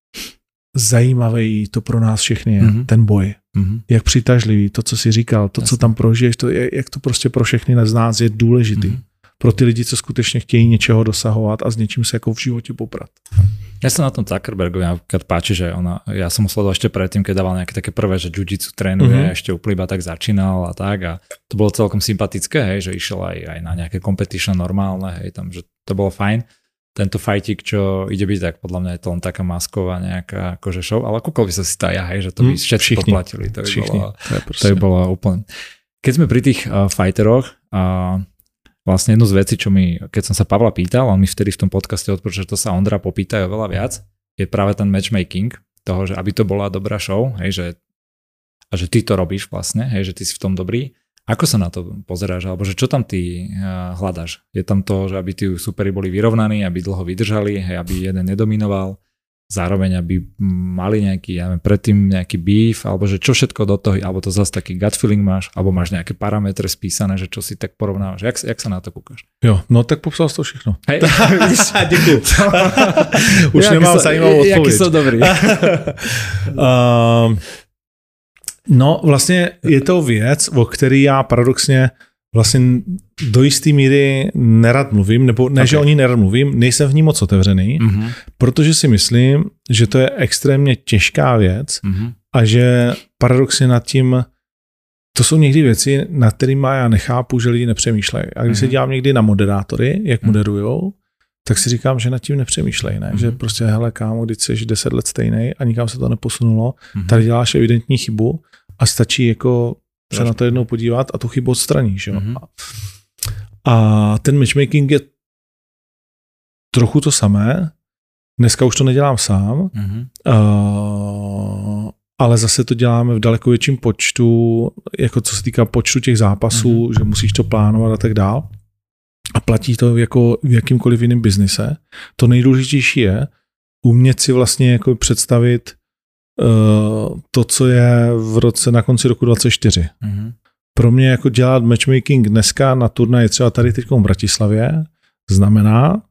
zajímavý to pro nás všechny je, mm-hmm. ten boj. Mm-hmm. Jak přitažlivý, to, co jsi říkal, to, Jasně. co tam prožiješ, to je, jak to prostě pro všechny z nás je důležitý. Mm-hmm. Pro ty lidi, co skutečně chtějí něčeho dosahovat a s něčím se jako v životě poprat. Ja sa na tom Zuckerbergovi napríklad páči, že ona, ja som ho sledoval ešte predtým, keď dával nejaké také prvé, že jiu-jitsu trénuje, mm-hmm. ešte úplne iba tak začínal a tak a to bolo celkom sympatické, hej, že išiel aj, aj na nejaké competition normálne, hej, tam, že to bolo fajn. Tento fajtík, čo ide byť, tak podľa mňa je to len taká masková nejaká akože show, ale kúkol by sa si tá ja, hej, že to by mm, všetci všichni, poplatili. To by, všichni, bolo, to, to by bolo úplne. Keď sme pri tých uh, fighteroch, uh, vlastne jednu z vecí, čo mi, keď som sa Pavla pýtal, on mi vtedy v tom podcaste odporúčal, že to sa Ondra popýta oveľa viac, je práve ten matchmaking toho, že aby to bola dobrá show, hej, že, a že ty to robíš vlastne, hej, že ty si v tom dobrý. Ako sa na to pozeráš, alebo že čo tam ty uh, hľadaš? Je tam to, že aby tí superi boli vyrovnaní, aby dlho vydržali, hej, aby jeden nedominoval, zároveň aby mali nejaký, ja neviem, predtým nejaký beef, alebo že čo všetko do toho, alebo to zase taký gut feeling máš, alebo máš nejaké parametre spísané, že čo si tak porovnávaš. Jak, jak sa na to kúkaš? Jo, no tak popsal si to všechno. Hej, děkuju. Už jak nemám zajímavou odpověď. Jaký jsou dobrý. um, no vlastně je to věc, o který já paradoxně vlastně do jisté míry nerad mluvím, nebo ne, okay. že o ní nerad mluvím, nejsem v ní moc otevřený, mm-hmm. protože si myslím, že to je extrémně těžká věc mm-hmm. a že paradoxně nad tím, to jsou někdy věci, nad kterými já nechápu, že lidi nepřemýšlejí. A když mm-hmm. se dívám někdy na moderátory, jak mm-hmm. moderujou, tak si říkám, že nad tím nepřemýšlej, ne? Mm-hmm. Že prostě, hele kámo, když jsi deset let stejnej a nikam se to neposunulo, mm-hmm. tady děláš evidentní chybu a stačí jako se na to jednou podívat a tu chybu odstraníš. Jo? Mm-hmm. A ten matchmaking je trochu to samé. Dneska už to nedělám sám, mm-hmm. uh, ale zase to děláme v daleko větším počtu, jako co se týká počtu těch zápasů, mm-hmm. že musíš to plánovat a tak dál. A platí to jako v jakýmkoliv jiném biznise. To nejdůležitější je umět si vlastně jako představit uh, to, co je v roce na konci roku dvacet čtyři. Mm-hmm. Pro mě jako dělat matchmaking dneska na turnaji třeba tady teď v Bratislavě znamená,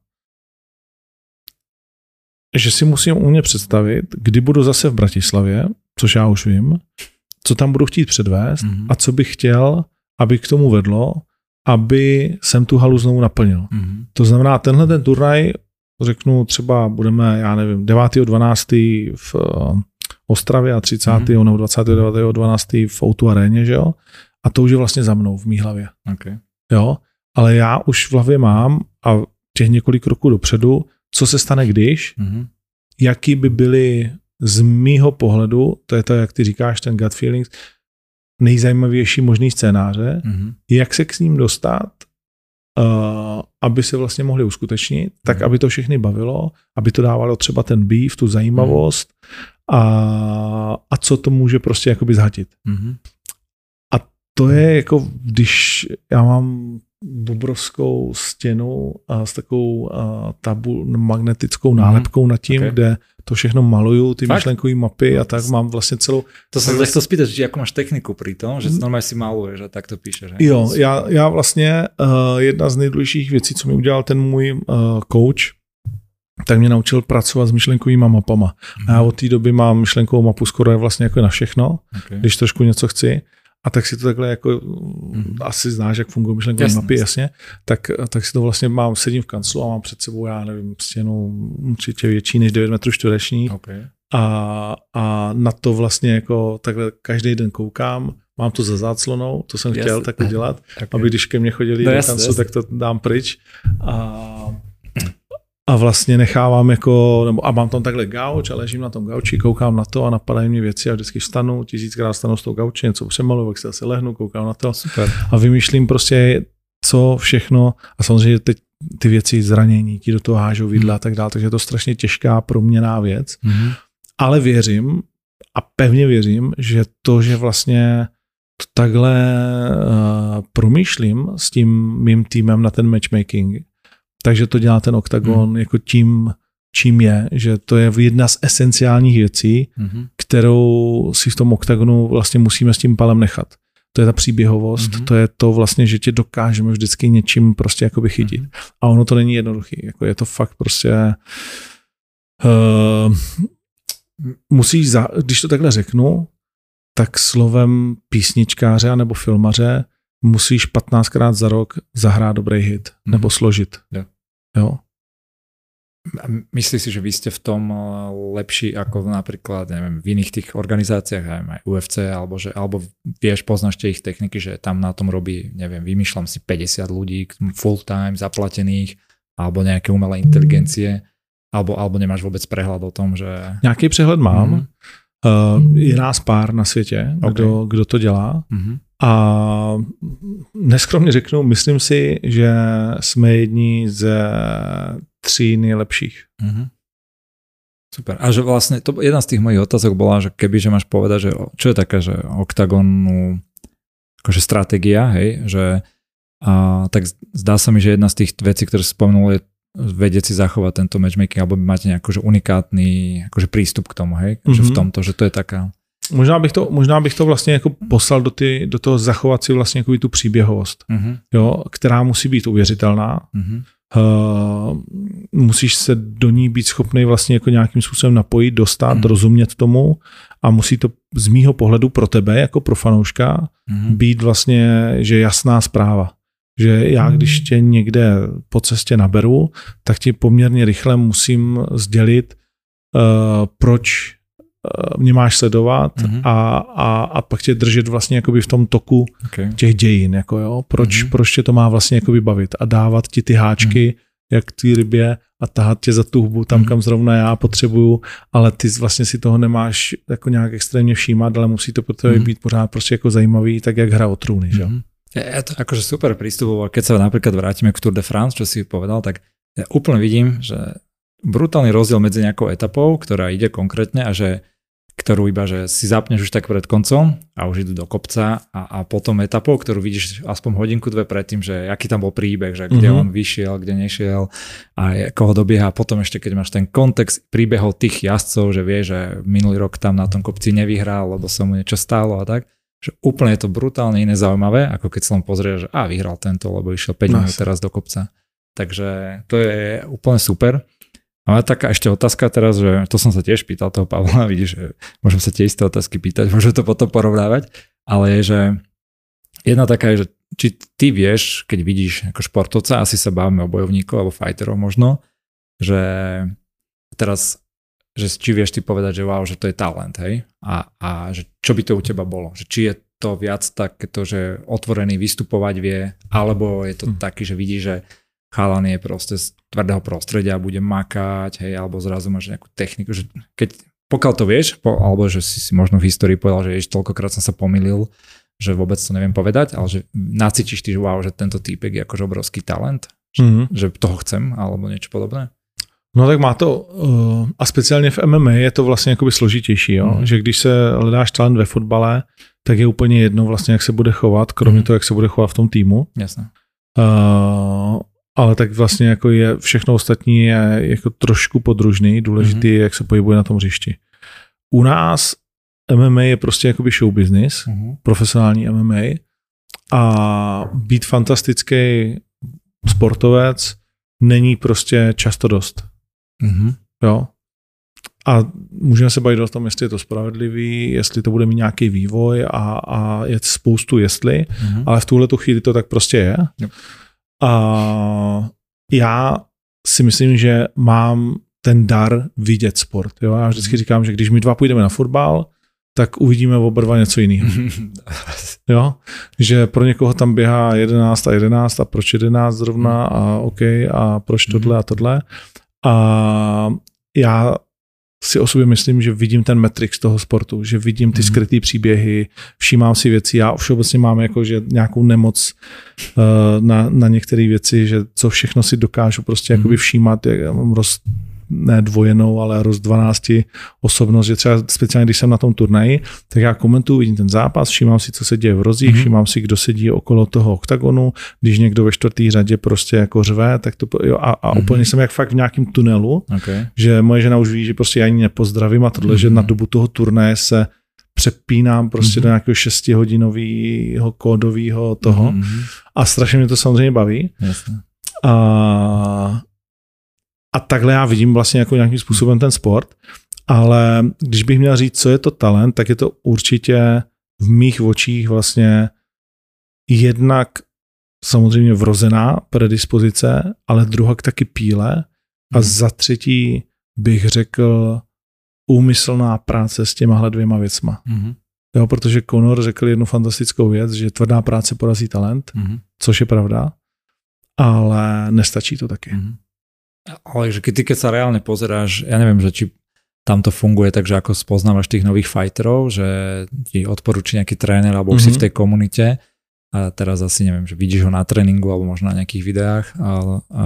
že si musím umět představit, kdy budu zase v Bratislavě, což já už vím, co tam budu chtít předvést mm-hmm. a co bych chtěl, aby k tomu vedlo, aby jsem tu halu znovu naplnil. Mm-hmm. To znamená, tenhle ten turnaj, řeknu třeba budeme, já nevím, devátého dvanáctého v Ostravě a třicátého Mm-hmm. nebo dvacátého devátého dvanáctého v O dva aréně, že jo? A to už je vlastně za mnou v mý hlavě. Okay. Jo? Ale já už v hlavě mám a těch několik roků dopředu, co se stane když, mm-hmm. jaký by byly z mýho pohledu, to je to, jak ty říkáš, ten gut feelings, nejzajímavější možný scénáře, mm-hmm. jak se k ním dostat uh, aby se vlastně mohli uskutečnit, tak aby to všechny bavilo, aby to dávalo třeba ten beef, tu zajímavost a, a co to může prostě jakoby zhatit. Mm-hmm. A to je jako, když já mám obrovskou stěnu a s takovou tabu, magnetickou nálepkou nad tím, okay. kde to všechno maluju, ty myšlenkové mapy a tak mám vlastně celou... To sa sa chcel spýtať, že ako máš techniku pri tom, že normálně si maluješ a tak to píšeš. Že? Jo, já, já vlastně uh, jedna z nejdůležitějších věcí, co mi udělal ten můj uh, coach, tak mě naučil pracovat s myšlenkovými mapama. Mm. A já od té doby mám myšlenkovou mapu skoro vlastně jako na všechno, okay. když trošku něco chci. A tak si to takhle jako, mm. asi znáš, jak fungují myšlenkové jasně, mapy, jasně, tak, tak si to vlastně mám, sedím v kanclu a mám před sebou, já nevím, stěnu určitě větší než devět metrů čtverečních okay. a, a na to vlastně jako takhle každý den koukám, mám to za záclonou, to jsem jasně. chtěl takhle dělat, okay. aby když ke mně chodili no, do kanclu, jasně. tak to dám pryč a A vlastně nechávám jako, nebo a mám tam takhle gauč a ležím na tom gauči, koukám na to a napadají mě věci a vždycky vstanu, tisíckrát vstanu z toho gauče, něco přemaluju, pak se zase lehnu, koukám na to super. A vymýšlím prostě, co všechno a samozřejmě teď ty věci zranění, ti do toho hážou vidla a tak dále, takže je to strašně těžká proměnná věc, mm-hmm. ale věřím a pevně věřím, že to, že vlastně to takhle uh, promýšlím s tím mým týmem na ten matchmaking, takže to dělá ten oktagon hmm. jako tím, čím je, že to je jedna z esenciálních věcí, hmm. kterou si v tom oktagonu vlastně musíme s tím palem nechat. To je ta příběhovost, hmm. to je to vlastně, že tě dokážeme vždycky něčím prostě jakoby chytit. Hmm. A ono to není jednoduchý, jako je to fakt prostě uh, musíš, za, když to takhle řeknu, tak slovem písničkáře nebo filmaře musíš patnáctkrát za rok zahrát dobrý hit, mm. nebo složit. Jo. jo. Myslíš si, že vy ste v tom lepší ako napríklad, neviem, v iných tých organizáciách, aj U F C, alebo, že, alebo vieš, poznáš tie ich techniky, že tam na tom robí, neviem, vymýšľam si päťdesiat ľudí full time, zaplatených, alebo nejaké umelé inteligencie, alebo, alebo nemáš vôbec prehľad o tom, že... Nějaký přehled mám. Mm. Uh, je nás pár na světě, okay. kdo, kdo to dělá. Mm-hmm. A neskromně řeknu, myslím si, že jsme jedni ze tří nejlepších. Mm-hmm. Super. A že vlastne, to jedna z tých mojich otázok bola, že keby, že máš povedať, že čo je také, že oktagonu akože stratégia, hej, že a, tak zdá sa mi, že jedna z tých vecí, ktoré si spomenul, je vedieť si zachovať tento matchmaking, alebo máte nejaký unikátny akože prístup k tomu, hej? Mm-hmm. Že v tomto, že to je taká... Možná bych to, možná bych to vlastně jako poslal do, ty, do toho zachovat si vlastně jako tu příběhovost, mm-hmm. jo, která musí být uvěřitelná. Mm-hmm. Uh, musíš se do ní být schopný vlastně jako nějakým způsobem napojit, dostat, mm-hmm. rozumět tomu a musí to z mýho pohledu pro tebe, jako pro fanouška, mm-hmm. být vlastně, že jasná zpráva. Že já, když tě někde po cestě naberu, tak ti poměrně rychle musím sdělit, uh, proč uh, mě máš sledovat mm-hmm. a, a, a pak tě držet vlastně jakoby v tom toku okay. těch dějin. Jako jo, proč, mm-hmm. proč tě to má vlastně jakoby bavit a dávat ti ty háčky, mm-hmm. jak ty rybě a tahat tě za tu hubu tam, mm-hmm. kam zrovna já potřebuju, ale ty vlastně si toho nemáš jako nějak extrémně všímat, ale musí to pro tebe mm-hmm. být pořád prostě jako zajímavý, tak jak hra o trůny. Mm-hmm. Že? Ja to akože super prístupoval. Keď sa napríklad vrátime k Tour de France, čo si povedal, tak ja úplne vidím, že brutálny rozdiel medzi nejakou etapou, ktorá ide konkrétne a že ktorú iba, že si zapneš už tak pred koncom a už idú do kopca a, a potom etapou, ktorú vidíš aspoň hodinku, dve predtým, že aký tam bol príbeh, že kde mm-hmm. on vyšiel, kde nešiel a koho dobieha a potom ešte keď máš ten kontext príbehov tých jazdcov, že vieš, že minulý rok tam na tom kopci nevyhral, lebo sa mu niečo stálo a tak, že úplne je to brutálne iné zaujímavé, ako keď sa len pozrie, že a vyhral tento, lebo išiel päť minút teraz do kopca. Takže to je úplne super. Ale taká ešte otázka teraz, že to som sa tiež pýtal toho Pavla, vidíš, že môžem sa tie isté otázky pýtať, môžem to potom porovnávať, ale je, že jedna taká je, že či ty vieš, keď vidíš ako športovca, asi sa bavíme o bojovníkov alebo fighterov možno, že teraz že či vieš ty povedať, že wow, že to je talent, hej? A, a že čo by to u teba bolo? Že či je to viac takéto, že otvorený vystupovať vie, alebo je to mm. taký, že vidí, že chalan je proste z tvrdého prostredia, bude makať, hej, alebo zrazu máš nejakú techniku, že keď, pokiaľ to vieš, po, alebo že si si možno v histórii povedal, že jež toľkokrát som sa pomýlil, že vôbec to neviem povedať, ale že nacítiš ty, že wow, že tento týpek je akože obrovský talent, mm-hmm. že, že toho chcem, alebo niečo podobné? No tak má to, a speciálně v M M A je to vlastně jakoby složitější, jo? Mm. Že když se hledáš talent ve fotbale, tak je úplně jedno vlastně, jak se bude chovat, kromě mm. toho, jak se bude chovat v tom týmu. Jasně. Uh, ale tak vlastně jako je všechno ostatní je jako trošku podružný, důležitý mm. je, jak se pohybuje na tom hřišti. U nás M M A je prostě jakoby show business, mm. profesionální M M A a být fantastický sportovec není prostě často dost. Mm-hmm. Jo. A můžeme se bavit o tom, jestli je to spravedlivý, jestli to bude mít nějaký vývoj a, a je spoustu jestli, mm-hmm. ale v tuhletu chvíli to tak prostě je. Yep. A já si myslím, že mám ten dar vidět sport. Jo. Já vždycky říkám, že když my dva půjdeme na fotbal, tak uvidíme oba dva něco jiného. Jo? Že pro někoho tam běhá jedenáct a jedenáct a proč jedenáct zrovna a OK a proč tohle a tohle. A já si o sobě myslím, že vidím ten matrix toho sportu, že vidím ty skrytý příběhy, všímám si věci. Já všeobecně mám jako, že nějakou nemoc uh, na, na některé věci, že co všechno si dokážu prostě jakoby všímat, jak mám roz, ne dvojenou, ale roz dvanácti osobnost, že třeba speciálně, když jsem na tom turnaji, tak já komentuju, vidím ten zápas, všímám si, co se děje v rozích, mm-hmm. všímám si, kdo sedí okolo toho oktagonu, když někdo ve čtvrtý řadě prostě jako řve, tak to jo, a, a mm-hmm. úplně jsem jak fakt v nějakém tunelu, okay. že moje žena už ví, že prostě já ji nepozdravím a tohle, mm-hmm. že na dobu toho turnaje se přepínám prostě mm-hmm. do nějakého šestihodinového kódového toho mm-hmm. a strašně mě to samozřejmě baví. Jasně. A A takhle já vidím vlastně jako nějakým způsobem ten sport, ale když bych měl říct, co je to talent, tak je to určitě v mých očích vlastně jednak samozřejmě vrozená predispozice, ale druhak taky píle a hmm. za třetí bych řekl úmyslná práce s těmahle dvěma věcma. Hmm. Jo, protože Conor řekl jednu fantastickou věc, že tvrdá práce porazí talent, hmm. což je pravda, ale nestačí to taky. Hmm. Ale že keď ty keď sa reálne pozeráš, ja neviem, že či tam to funguje tak, že ako spoznávaš tých nových fighterov, že ti odporúči nejaký tréner alebo už mm-hmm. si v tej komunite a teraz asi neviem, že vidíš ho na tréninku alebo možno na nejakých videách, ale, a,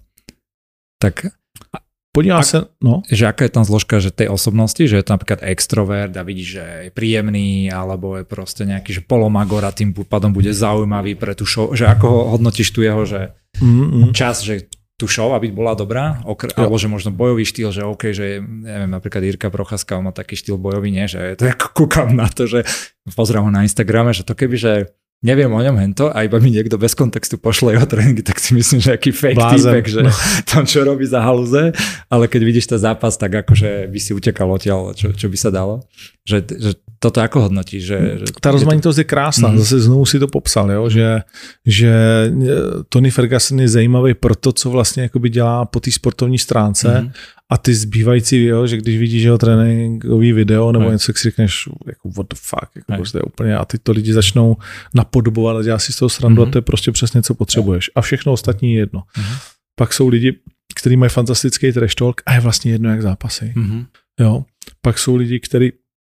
tak podívá sa, no. Že aká je tam zložka, že tej osobnosti, že je to napríklad extrovert a vidíš, že je príjemný alebo je proste nejaký, že polomagor a tým pádom bude zaujímavý pre tú show, že ako ho hodnotíš tu jeho, že mm-hmm. čas, že tú show, aby bola dobrá, okr- alebo že možno bojový štýl, že OK, že neviem, napríklad Jirka Procházka, on má taký štýl bojový, nie, že to ako kúkam na to, že pozrám ho na Instagrame, že to keby, že neviem o ňom hento a iba mi niekto bez kontextu pošle jeho tréningy, tak si myslím, že aký fake týpek, že no. tam čo robí za haluze, ale keď vidíš ten zápas, tak akože by si utekal odtiaľ, čo, čo by sa dalo. Že, že toto ako hodnotíš? Že, že Ta rozmanitost je krásná, mm. zase znovu si to popsal, jo? Že, že Tony Ferguson je zajímavý pro to, co vlastně jakoby dělá po té sportovní stránce mm. a ty zbývající, jo, že když vidíš jeho tréninkový video nebo něco, jak si řekneš, jako what the fuck, jako prostě úplně, a ty to lidi začnou napodobovat a dělat si z toho srandu mm. a to je prostě přesně, co potřebuješ. A všechno ostatní je jedno. Mm. Pak jsou lidi, kteří mají fantastický trash talk a je vlastně jedno, jak zápasy. Mm. Jo. Pak jsou lidi, kteří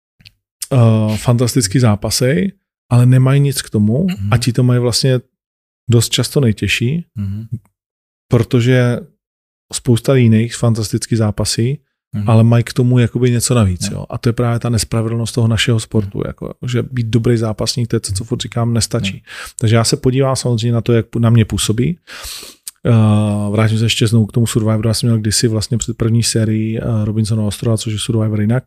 uh, fantastický zápasy, ale nemají nic k tomu mm. a ti to mají vlastně dost často nejtěžší, mm. protože spousta jiných fantastických zápasí, mm. ale mají k tomu jakoby něco navíc. Jo. A to je právě ta nespravedlnost toho našeho sportu. Jako, že být dobrý zápasník, to je to, co furt říkám, nestačí. Mm. Takže já se podívám samozřejmě na to, jak na mě působí. Uh, vrátím se ještě znovu k tomu Survivoru. Já jsem měl kdysi vlastně před první sérií uh, Robinsonova ostrova, což je Survivor jinak,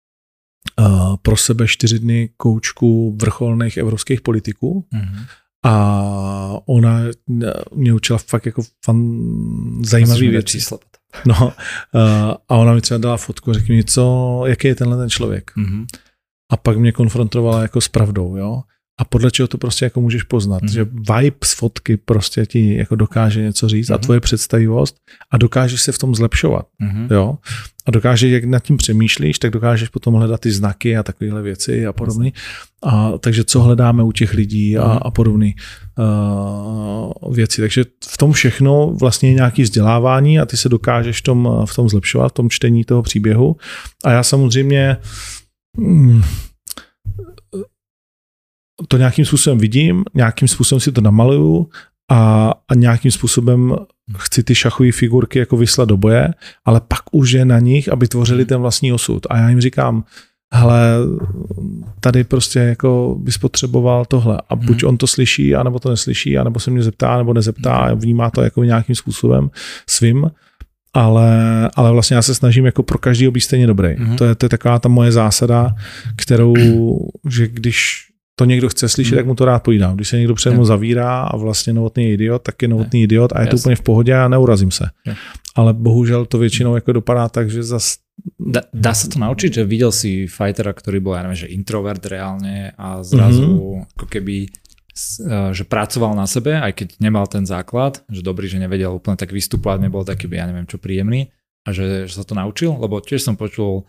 uh, pro sebe čtyři dny koučku vrcholných evropských politiků. Mm. A ona mě učila fakt jako fan, zajímavý věci. No, uh, a ona mi třeba dala fotku a řekla mi, co, jaký je tenhle ten člověk. Mm-hmm. A pak mě konfrontovala jako s pravdou, jo. A podle čeho to prostě jako můžeš poznat, mm-hmm. že vibe z fotky prostě ti jako dokáže něco říct mm-hmm. a tvoje představivost a dokážeš se v tom zlepšovat, mm-hmm. jo. A dokážeš, jak nad tím přemýšlíš, tak dokážeš potom hledat ty znaky a takovéhle věci a podobně. A takže co hledáme u těch lidí a, a podobné uh, věci. Takže v tom všechno vlastně je nějaké vzdělávání a ty se dokážeš v tom, v tom zlepšovat, v tom čtení toho příběhu. A já samozřejmě mm, to nějakým způsobem vidím, nějakým způsobem si to namaluju a, a nějakým způsobem chci ty šachové figurky jako vyslat do boje, ale pak už je na nich, aby tvořili ten vlastní osud. A já jim říkám, hele, tady prostě jako bys potřeboval tohle. A buď on to slyší, anebo to neslyší, anebo se mě zeptá, nebo nezeptá, vnímá to jako nějakým způsobem svým. Ale, ale vlastně já se snažím jako pro každýho být stejně dobrý. Mm-hmm. To je, to je taková ta moje zásada, kterou, že když to někdo chce slyšet, mm. tak mu to rád povídám. Když se někdo před mnou zavírá a vlastně novotný je idiot, tak je novotný je. idiot a je to úplně v pohodě a neurazím se. Je. Ale bohužel to většinou jako dopadá tak, že zas... Dá, dá sa to naučiť, že videl si fightera, ktorý bol, ja neviem, že introvert reálne a zrazu mm-hmm. ako keby že pracoval na sebe, aj keď nemal ten základ, že dobrý, že nevedel úplne tak vystupovať, nebol taký, ja neviem čo, príjemný a že, že sa to naučil, lebo tiež som počul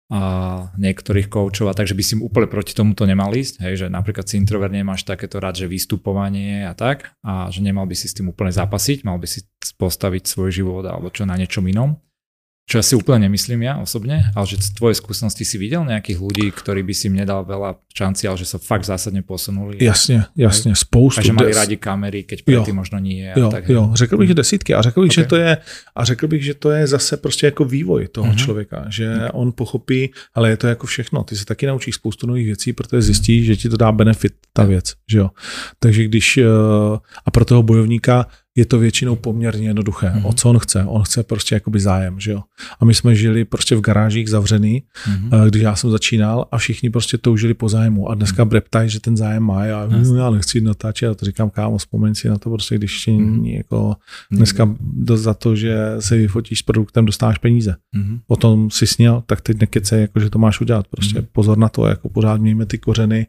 a niektorých koučov a takže by si úplne proti tomuto nemal ísť, hej, že napríklad si introvert nemáš takéto rád, že vystupovanie a tak a že nemal by si s tým úplne zápasiť, mal by si postaviť svoj život alebo čo na niečom inom. Čo ja si úplne nemyslím ja osobne, ale že z tvojej skúsenosti si videl nejakých ľudí, ktorí by si im nedal veľa šancí, ale že sa fakt zásadne posunuli. Jasně, jasně, spoustu. A že mali rádi kamery, keď predtým možno nie. Jo, a tak, jo, řekl bych, že desítky a řekl bych, okay. že to je, a řekl bych, že to je zase prostě jako vývoj toho uh-huh. člověka, že uh-huh. on pochopí, ale je to jako všechno, ty se taky naučíš spoustu nových věcí, protože zjistíš, že ti to dá benefit, ta věc, že jo. Takže když, a pro toho bojovníka je to většinou poměrně jednoduché. Mm-hmm. O co on chce? On chce prostě jakoby zájem, že jo. A my jsme žili prostě v garážích zavřený, mm-hmm. když já jsem začínal a všichni prostě toužili po zájmu. A dneska mm-hmm. breptají, že ten zájem má. Já, no, já nechci jít natáčet, a to říkám, kámo, vzpomeň si na to prostě, když ještě mm-hmm. jako dneska dost za to, že se vyfotíš s produktem, dostáš peníze. Mm-hmm. O tom si sněl, tak teď nekecej, jako, že to máš udělat. Prostě mm-hmm. pozor na to, jako pořád mějme ty kořeny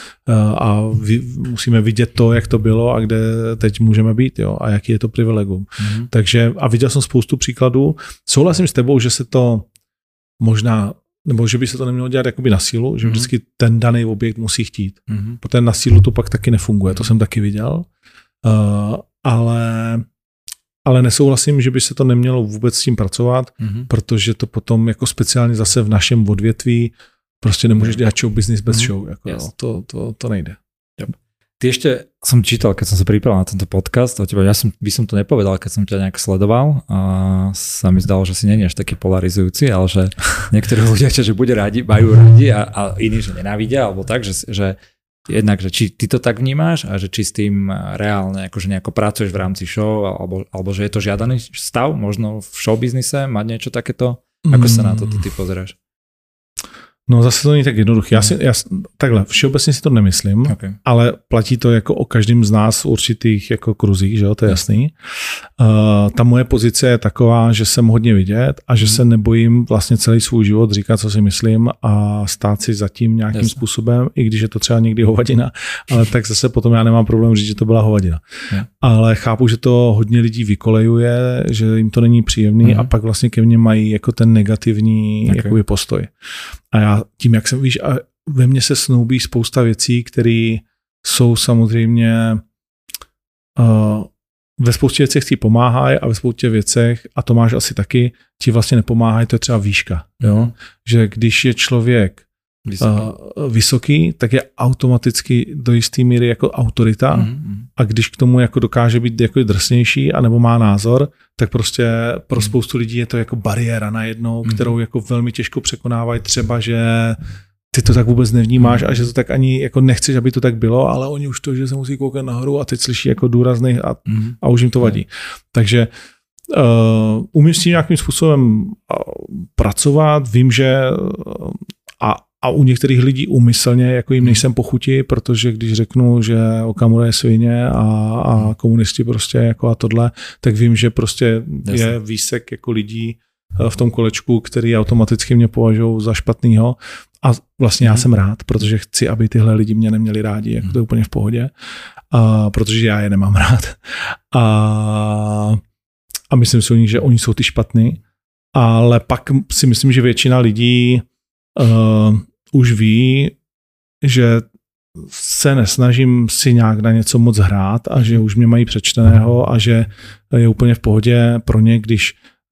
a vy, musíme vidět to, jak to bylo a kde teď můžeme být, jo, a jaký je to privilegium. Mm-hmm. Takže a viděl jsem spoustu příkladů. Souhlasím s tebou, že se to možná, nebo že by se to nemělo dělat jakoby na sílu, že mm-hmm. vždycky ten daný objekt musí chtít. Mm-hmm. Protože na sílu to pak taky nefunguje, to jsem taky viděl. Uh, ale ale nesouhlasím, že by se to nemělo vůbec s tím pracovat, mm-hmm. protože to potom jako speciálně zase v našem odvětví prostě nemôžeš dělat show business bez mm. show. Jako, yes. no, to, to, to nejde. Yep. Ty ešte, som čítal, keď som sa pripravil na tento podcast, o teba, ja som, by som to nepovedal, keď som ťa nejak sledoval a sa mi zdalo, že si nie je až taký polarizujúci, ale že niektorí ľudia ťa, že bude radi, majú radi a, a iní, že nenávidia, alebo tak, že, že jednak, že či ty to tak vnímáš a že či s tým reálne akože nejako pracuješ v rámci show, alebo, alebo že je to žiadaný stav, možno v show biznise mať niečo takéto? Ako sa na to ty pozeráš? No zase to není tak jednoduché. Já si, já, takhle, všeobecně si to nemyslím, okay. ale platí to jako o každém z nás v určitých jako kruzích, že jo, to je jasný. Uh, ta moje pozice je taková, že jsem hodně vidět a že mm. se nebojím vlastně celý svůj život říkat, co si myslím a stát si zatím nějakým Jasne. způsobem, i když je to třeba někdy hovadina, ale tak zase potom já nemám problém říct, že to byla hovadina. Yeah. Ale chápu, že to hodně lidí vykolejuje, že jim to není příjemný mm. a pak vlastně ke mně mají jako ten negativní okay. jakoby postoj. A já tím, jak jsem, víš, a ve mně se snoubí spousta věcí, které jsou samozřejmě uh, ve spoustě věcech ti pomáhají a ve spoustě věcech, a to máš asi taky, ti vlastně nepomáhají, to je třeba výška. Jo? Mm. Že když je člověk vysoký. Uh, vysoký, tak je automaticky do jisté míry jako autorita mm. a když k tomu jako dokáže být jako drsnější anebo má názor, tak prostě pro spoustu lidí je to jako bariéra najednou, mm. kterou jako velmi těžko překonávají, třeba, že ty to tak vůbec nevnímáš mm. a že to tak ani jako nechceš, aby to tak bylo, ale oni už to, že se musí koukat nahoru a teď slyší jako důrazný a, mm. a už jim to vadí. Takže uh, umím s tím nějakým způsobem pracovat, vím, že uh, a A u některých lidí úmyslně, jako jim nejsem pochutí, protože když řeknu, že Okamura je svině a, a komunisti prostě jako a tohle, tak vím, že prostě Jasne. je výsek jako lidí v tom kolečku, který automaticky mě považují za špatnýho. A vlastně já jsem rád, protože chci, aby tyhle lidi mě neměli rádi, jako to je úplně v pohodě, a, protože já je nemám rád. A, a myslím si o nich, že oni jsou ty špatný, ale pak si myslím, že většina lidí uh, už ví, že se nesnažím si nějak na něco moc hrát a že už mě mají přečteného a že je úplně v pohodě pro ně, když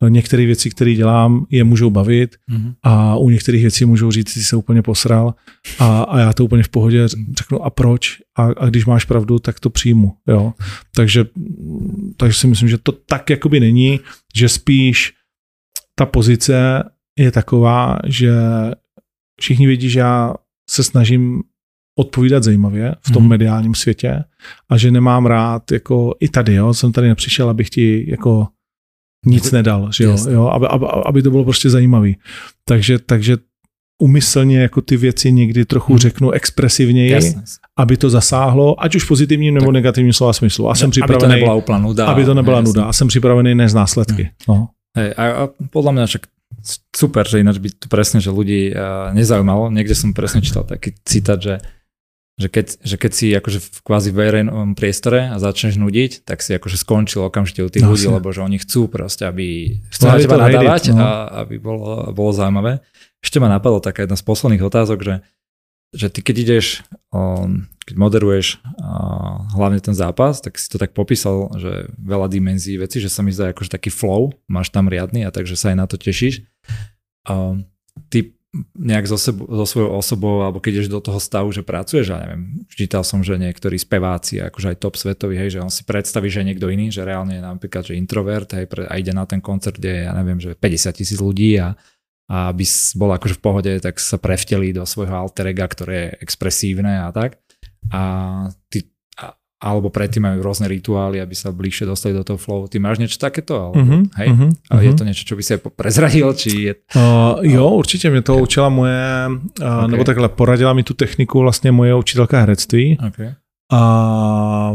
některé věci, které dělám, je můžou bavit mm-hmm. a u některých věcí můžou říct, že jsi se úplně posral a, a já to úplně v pohodě řeknu a proč a, a když máš pravdu, tak to přijmu. Jo? Takže, takže si myslím, že to tak jakoby není, že spíš ta pozice je taková, že všichni vědí, že já se snažím odpovídat zajímavě v tom mm. mediálním světě a že nemám rád, jako i tady, jo, jsem tady nepřišel, abych ti jako nic nedal, že jo, jo aby, aby, aby to bylo prostě zajímavý. Takže, takže umyslně jako ty věci někdy trochu mm. řeknu expresivněji, Jasne. aby to zasáhlo, ať už pozitivním nebo tak. negativním slova smyslu. A jsem připravený, aby to nebyla úplná nuda. Aby to nebyla nuda. A jsem připravený nést následky. Mm. No. Hej, a, a podľa mňa však super, že ináč by to presne, že ľudí uh, nezaujímalo. Niekde som presne čítal taký citát, že, že, keď, že keď si akože v kvázi verejnom priestore a začneš nudiť, tak si akože skončil okamžite u tých no, ľudí, lebo že oni chcú proste, aby chcú na teba nadávať no. a aby bolo, bolo zaujímavé. Ešte ma napadlo taká jedna z posledných otázok, že, že ty keď ideš, um, keď moderuješ uh, hlavne ten zápas, tak si to tak popísal, že veľa dimenzií veci, že sa mi zdá akože taký flow, máš tam riadny a takže sa aj na to tešíš. Um, ty nejak so, sebo, so svojou osobou, alebo keď ideš do toho stavu, že pracuješ, ja neviem, čítal som, že niektorí speváci, akože aj top svetový, hej, že on si predstaví, že je niekto iný, že reálne je napríklad, že introvert, hej, a ide na ten koncert, kde je, ja neviem, že päťdesiat tisíc ľudí a a aby bol akože v pohode, tak sa prevtelí do svojho alter ega, ktoré je expresívne a tak. A ty, a, alebo predtým majú rôzne rituály, aby sa bližšie dostali do toho flow. Ty máš niečo takéto? Alebo, mm-hmm, hej? Mm-hmm. A je to niečo, čo by si prezradil? Či je... uh, jo, určitě mě to okay. učila moje, uh, okay. nebo takhle, poradila mi tu techniku vlastně moje učitelka herectví. Okay. A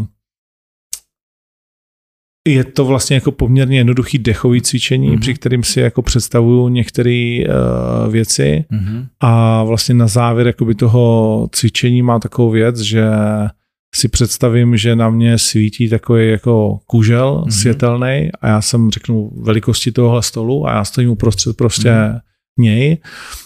je to vlastně jako poměrně jednoduchý dechový cvičení, mm-hmm. při kterým si jako představuju některé uh, věci mm-hmm. a vlastně na závěr jakoby toho cvičení mám takovou věc, že si představím, že na mě svítí takový jako kužel mm-hmm. světelný a já jsem řeknu velikosti tohohle stolu a já stojím uprostřed prostě mm-hmm. něj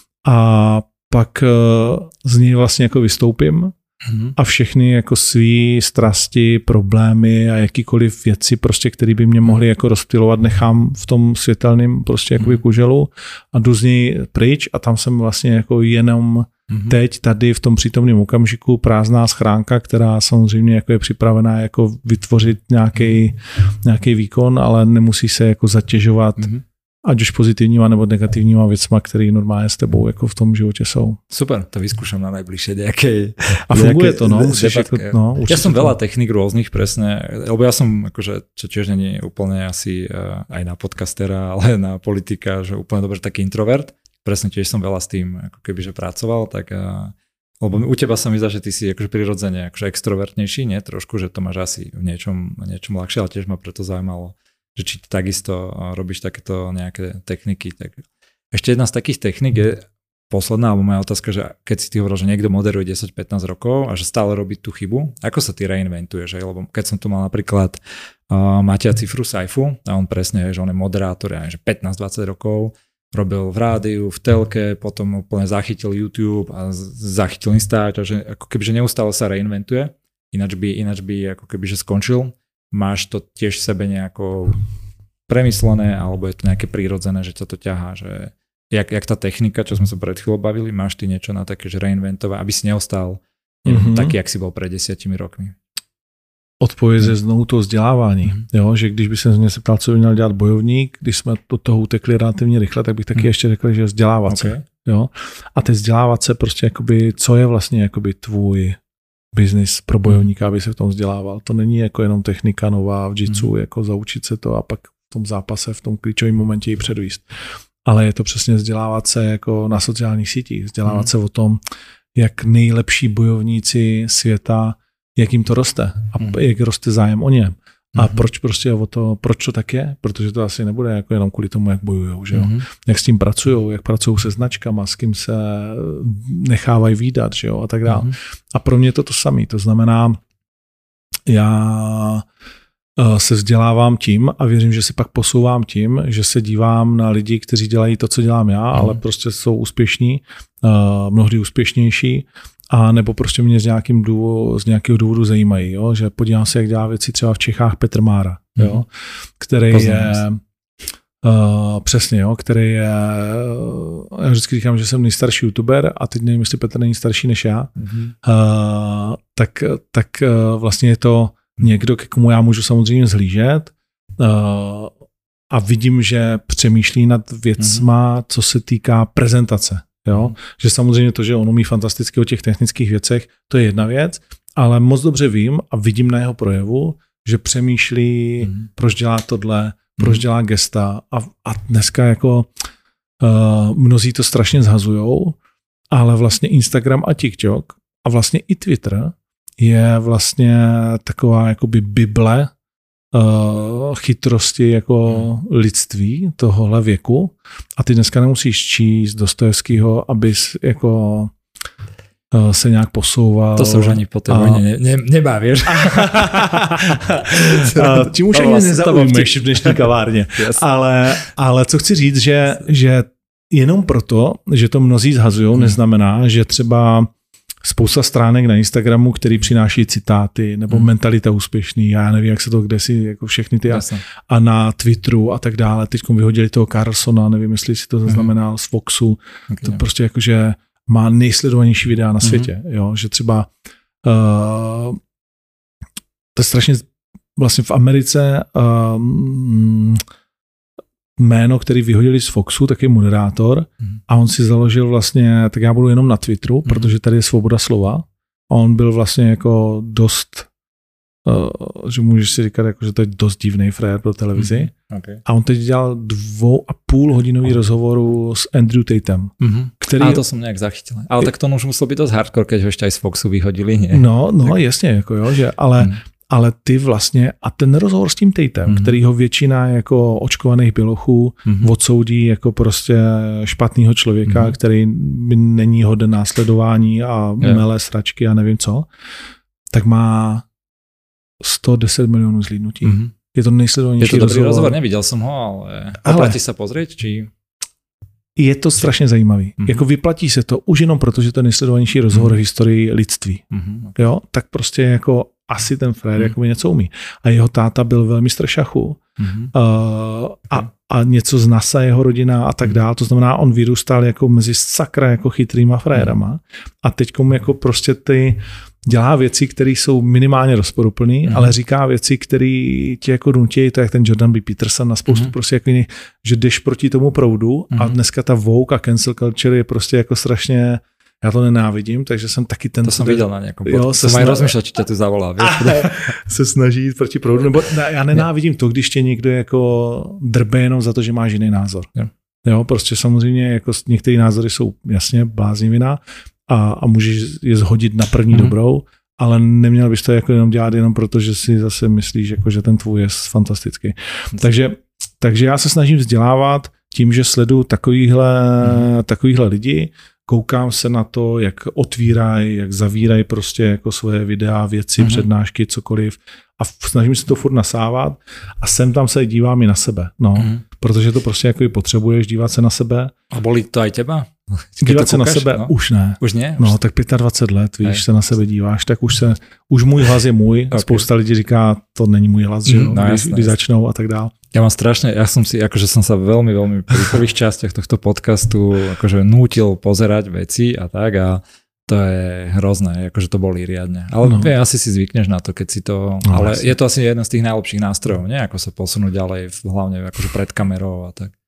a pak uh, z něj vlastně jako vystoupím a všechny jako svý strasti, problémy a jakýkoliv věci, prostě, které by mě mohly jako rozptylovat, nechám v tom světelném prostě jakoby kuželu a jdu z něj pryč a tam jsem vlastně jako jenom teď tady v tom přítomném okamžiku prázdná schránka, která samozřejmě jako je připravená jako vytvořit nějaký, nějaký výkon, ale nemusí se jako zatěžovat ať už pozitivníma nebo negativníma věcma, které normálně s tebou jako v tom životě jsou. Super, to vyskúšam na najbližšie nejakej. A funguje to, no. Musíš jako, no ja som veľa technik rôznych presne, lebo ja som akože, čo tiež nie je úplne asi uh, aj na podcastera, ale na politika, že úplne dobre taký introvert. Presne tiež som veľa s tým ako keby, že pracoval, tak uh, lebo u teba sa mi zdá, že ty si akože prirodzene akože extrovertnejší, nie? Trošku, že to máš asi v niečom, niečom ľahšie, ale tiež ma preto zaujímalo, že či takisto robíš takéto nejaké techniky. Tak ešte jedna z takých technik je posledná, alebo moja otázka, že keď si ty hovoril, že niekto moderuje desať pätnásť rokov a že stále robí tú chybu, ako sa ty reinventuješ? Lebo keď som tu mal napríklad uh, Matia Cifru Saifu a on presne, že on je moderátor, ja neviem, že pätnásť dvadsať rokov, robil v rádiu, v telke, potom úplne zachytil YouTube a zachytil Instač a že ako keby, že neustále sa reinventuje, ináč by, ináč by ako keby, že skončil. Máš to tiež v sebe nejako premyslené, alebo je to nejaké prírodzené, že ťa to ťahá, že jak, jak tá technika, čo sme sa pred chvíľou bavili, máš ty niečo na také, že reinventovať, aby si neostal neviem, mm-hmm. taký, jak si bol pred desiatimi rokmi? Odpověď je znovu to vzdělávání. Mm-hmm. Jo, že když by se mě se ptal, co by měl dělat bojovník, když jsme do toho utekli relativně rychle, tak bych taky mm-hmm. ještě řekl, že vzdělávat se. Okay. Jo? A ty vzdělávat se prostě, jakoby, co je vlastně jakoby tvůj biznis pro bojovníka, aby se v tom vzdělával. To není jako jenom technika nová v jitsu, mm. jako zaučit se to a pak v tom zápase, v tom klíčovém momentě ji předvíst. Ale je to přesně vzdělávat se jako na sociálních sítích, vzdělávat mm. se o tom, jak nejlepší bojovníci světa, jak jim to roste a mm. jak roste zájem o ně. A mm-hmm. proč prostě o to, proč to tak je? Protože to asi nebude jako jenom kvůli tomu, jak bojujou, že jo? Mm-hmm. Jak s tím pracujou, jak pracují se značkama, s kým se nechávají výdat, že jo? A tak dále. Mm-hmm. A pro mě to to samé. To znamená, já se vzdělávám tím a věřím, že si pak posouvám tím, že se dívám na lidi, kteří dělají to, co dělám já, mm-hmm. ale prostě jsou úspěšní, mnohdy úspěšnější, a nebo prostě mě z, nějakým důvodu, z nějakého důvodu zajímají, jo? Že podívám se, jak dělá věci třeba v Čechách Petr Mára, jo? Mm. který Poznám je, Uh, přesně, jo, který je, já vždycky říkám, že jsem nejstarší youtuber a teď nevím, jestli Petr není starší než já, mm-hmm. uh, tak, tak uh, vlastně je to někdo, ke komu já můžu samozřejmě zhlížet uh, a vidím, že přemýšlí nad věcma, mm-hmm. co se týká prezentace. Jo? Mm-hmm. Že samozřejmě to, že on umí fantasticky o těch technických věcech, to je jedna věc, ale moc dobře vím a vidím na jeho projevu, že přemýšlí, mm-hmm. proč dělá tohle, proč dělá gesta a, a dneska jako uh, mnozí to strašně zhazujou, ale vlastně Instagram a TikTok a vlastně i Twitter je vlastně taková jakoby bible uh, chytrosti jako hmm. lidství tohohle věku a ty dneska nemusíš číst Dostojevskýho, abys jako se nějak posouval. To se už ani po té vojně ne, ne, nebávíš. Tím už ani nezaujmeš v dnešní kavárně. Yes. Ale, ale co chci říct, že, že jenom proto, že to mnozí zhazují, hmm. neznamená, že třeba spousta stránek na Instagramu, který přináší citáty, nebo hmm. mentalita úspěšný, já nevím, jak se to kdesi, jako všechny ty, a, a na Twitteru a tak dále. Teď vyhodili toho Carlsona, nevím, jestli si to zaznamenal hmm. z Foxu. Okay. To prostě jakože má nejsledovanější videa na světě, mm-hmm. jo, že třeba uh, to je strašně vlastně v Americe um, jméno, který vyhodili z Foxu, tak je moderátor mm-hmm. a on si založil vlastně, tak já budu jenom na Twitteru, mm-hmm. protože tady je svoboda slova a on byl vlastně jako dost, uh, že můžeš si říkat, jako, že to je dost divný frér pro televizi. Mm-hmm. Okay. A on teď dělal dvou a půl hodinový oh. rozhovoru s Andrew Tatem. Mm-hmm. Který... Ale to jsem nějak zachytil. Ale tak to už muselo být dost hardcore, keď ho ještě aj z Foxu vyhodili, nie? No, no tak... jasně, jako jo, že, ale, mm. ale ty vlastně, a ten rozhovor s tím Tatem, mm. který ho většina jako očkovaných bělochů mm. odsoudí jako prostě špatného člověka, mm. který není hoden následování a yeah. mele sračky a nevím co, tak má sto deset milionů zhlídnutí. Mm. Je to nejsledovanější rozhovor. Je to dobrý rozhovor, neviděl jsem ho, ale oplatí se pozrieť, či... Je to strašně zajímavý. Mm-hmm. Jako vyplatí se to už jenom proto, že to je nejsledovanější rozhovor mm-hmm. v historii lidství. Mm-hmm. Jo, tak prostě jako asi ten frér mm-hmm. jako by něco umí. A jeho táta byl velmi šachu mm-hmm. uh, a, a něco z NASA jeho rodina a tak dále. To znamená, on vyrůstal jako mezi sakra jako chytrýma frérama a teďkom jako prostě ty dělá věci, které jsou minimálně rozporuplné, mm. ale říká věci, které ti jako nutí, to je jak ten Jordan B. Peterson na spoustu mm. prostě jako jiný, že jdeš proti tomu proudu mm. a dneska ta woke a cancel culture je prostě jako strašně, já to nenávidím, takže jsem taky ten... To jsem viděl na nějakom podcastu. Jsem mají rozmýšlet, či tě tu zavolá. Se snaží jít proti proudu, nebo já nenávidím to, když tě někdo jako drbe jenom za to, že máš jiný názor. Yeah. Jo, prostě samozřejmě jako některé názory jsou jasně bláznivina, A, a můžeš je zhodit na první mm. dobrou, ale neměl bys to jako jenom dělat jenom proto, že si zase myslíš, jako, že ten tvůj je fantastický. Mm. Takže, takže já se snažím vzdělávat tím, že sleduju takovýhle, mm. takovýhle lidi, koukám se na to, jak otvírají, jak zavírají prostě jako svoje videa, věci, mm. přednášky, cokoliv a snažím se to furt nasávat a sem tam se dívám i na sebe, no, mm. protože to prostě jako potřebuješ dívat se na sebe. A bolí to aj teba? Dívat se koukáš, na sebe no? Už ne. Už ne? No, tak dvacet pět let, víš, Hej. se na sebe díváš, tak už se, už můj hlas je můj. Okay. Spousta lidí říká, to není můj hlas, že jo, no, když, když začnou a tak dál. Ja mám strašne, ja som si, akože som sa veľmi, veľmi pri prvých častiach tohto podcastu akože nútil pozerať veci a tak a to je hrozné, akože to bolí riadne. Ale no. vie, asi si zvykneš na to, keď si to, no, ale asi. Je to asi jeden z tých najlepších nástrojov, nie? Ako sa posunúť ďalej, hlavne akože pred kamerou a tak.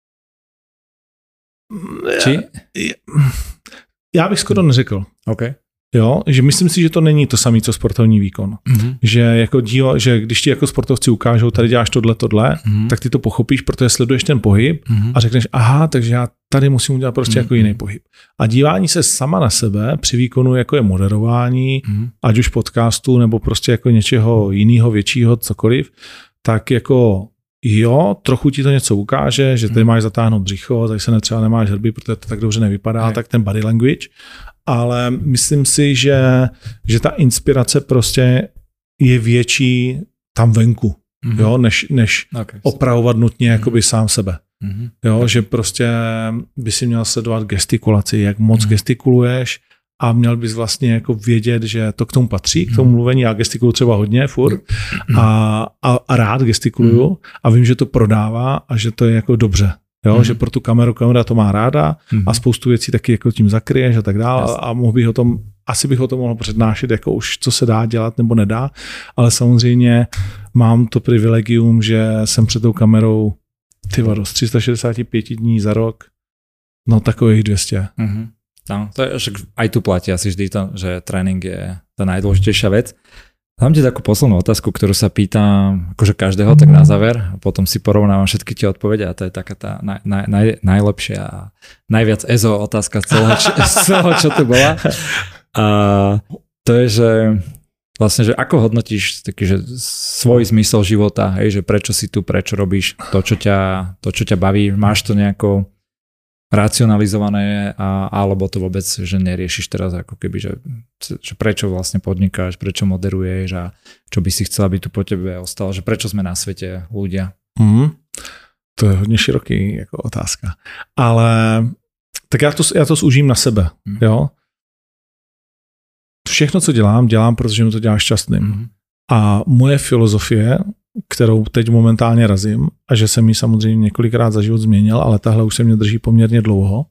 Či? Já bych skoro neřekl. Okay. Jo, že myslím si, že to není to samé, co sportovní výkon. Mm-hmm. Že jako dílo, že když ti jako sportovci ukážou, tady děláš tohle, tohle, mm-hmm. tak ty to pochopíš, protože sleduješ ten pohyb mm-hmm. a řekneš, aha, takže já tady musím udělat prostě mm-hmm. jako jiný pohyb. A dívání se sama na sebe při výkonu, jako je moderování, mm-hmm. ať už podcastu nebo prostě jako něčeho jiného, většího, cokoliv, tak jako jo, trochu ti to něco ukáže, že tady máš zatáhnout břicho, tady se třeba nemáš hrby, protože to tak dobře nevypadá, ne. tak ten body language. Ale myslím si, že, že ta inspirace prostě je větší tam venku, mm-hmm. jo, než, než okay, opravovat nutně mm-hmm. jakoby sám sebe. Mm-hmm. Jo, že prostě by si měl sledovat gestikulaci, jak moc mm-hmm. gestikuluješ a měl bys vlastně jako vědět, že to k tomu patří, k tomu mluvení. Já gestikuluju třeba hodně furt a, a, a rád gestikuluju a vím, že to prodává a že to je jako dobře. Jo, mm. že pro tu kameru, kamera to má ráda mm. a spoustu věcí taky jako tím zakryješ a tak dále yes. a mohl bych o tom, asi bych o tom mohl přednášet, jako už co se dá dělat nebo nedá, ale samozřejmě mám to privilegium, že jsem před tou kamerou ty vado, z tři sta šedesát pět dní za rok, no takových dvě stě. Mm-hmm. No, to je, aj tu platí asi vždy to, že tréning je tá najdôležitejšia vec. Mám ti takú poslednú otázku, ktorú sa pýtam akože každého, tak na záver, a potom si porovnávam všetky tie odpovede a to je taká tá naj, naj, naj, najlepšia a najviac ezo otázka z celého, z celého, čo tu bola. A to je, že vlastne, že ako hodnotíš taký, že svoj zmysel života, hej, že prečo si tu, prečo robíš to, čo ťa, to, čo ťa baví, máš to nejako racionalizované a, alebo to vôbec, že neriešiš teraz ako keby, že, že prečo vlastne podnikáš, prečo moderuješ a čo by si chcel, aby tu po tebe ostalo, že prečo sme na svete ľudia? Mm, to je hodně široký jako otázka. Ale tak já to, já to zúžím na sebe. Mm. Jo? Všechno, co dělám, dělám, protože mi to dělá šťastným. Mm. A moje filozofie, kterou teď momentálně razím a že jsem ji samozřejmě několikrát za život změnil, ale tahle už se mě drží poměrně dlouho,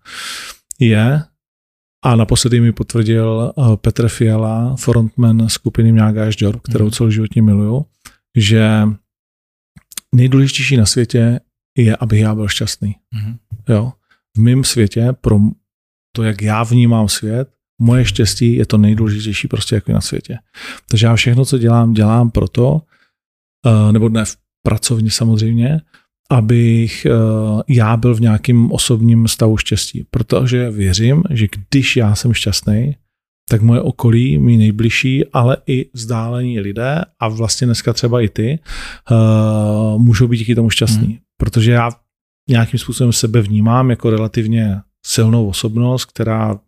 je, a naposledy mi potvrdil Petr Fiala, frontman skupiny Mňága až Džor, kterou celoživotně miluju, že nejdůležitější na světě je, abych já byl šťastný. Mm-hmm. Jo? V mém světě, pro to, jak já vnímám svět, moje štěstí je to nejdůležitější prostě jako na světě. Takže já všechno, co dělám, dělám proto, nebo ne v pracovně samozřejmě, abych já byl v nějakém osobním stavu štěstí. Protože věřím, že když já jsem šťastný, tak moje okolí, mý nejbližší, ale i vzdálení lidé a vlastně dneska třeba i ty, můžou být díky tomu šťastní. Hmm. Protože já nějakým způsobem sebe vnímám jako relativně silnou osobnost, která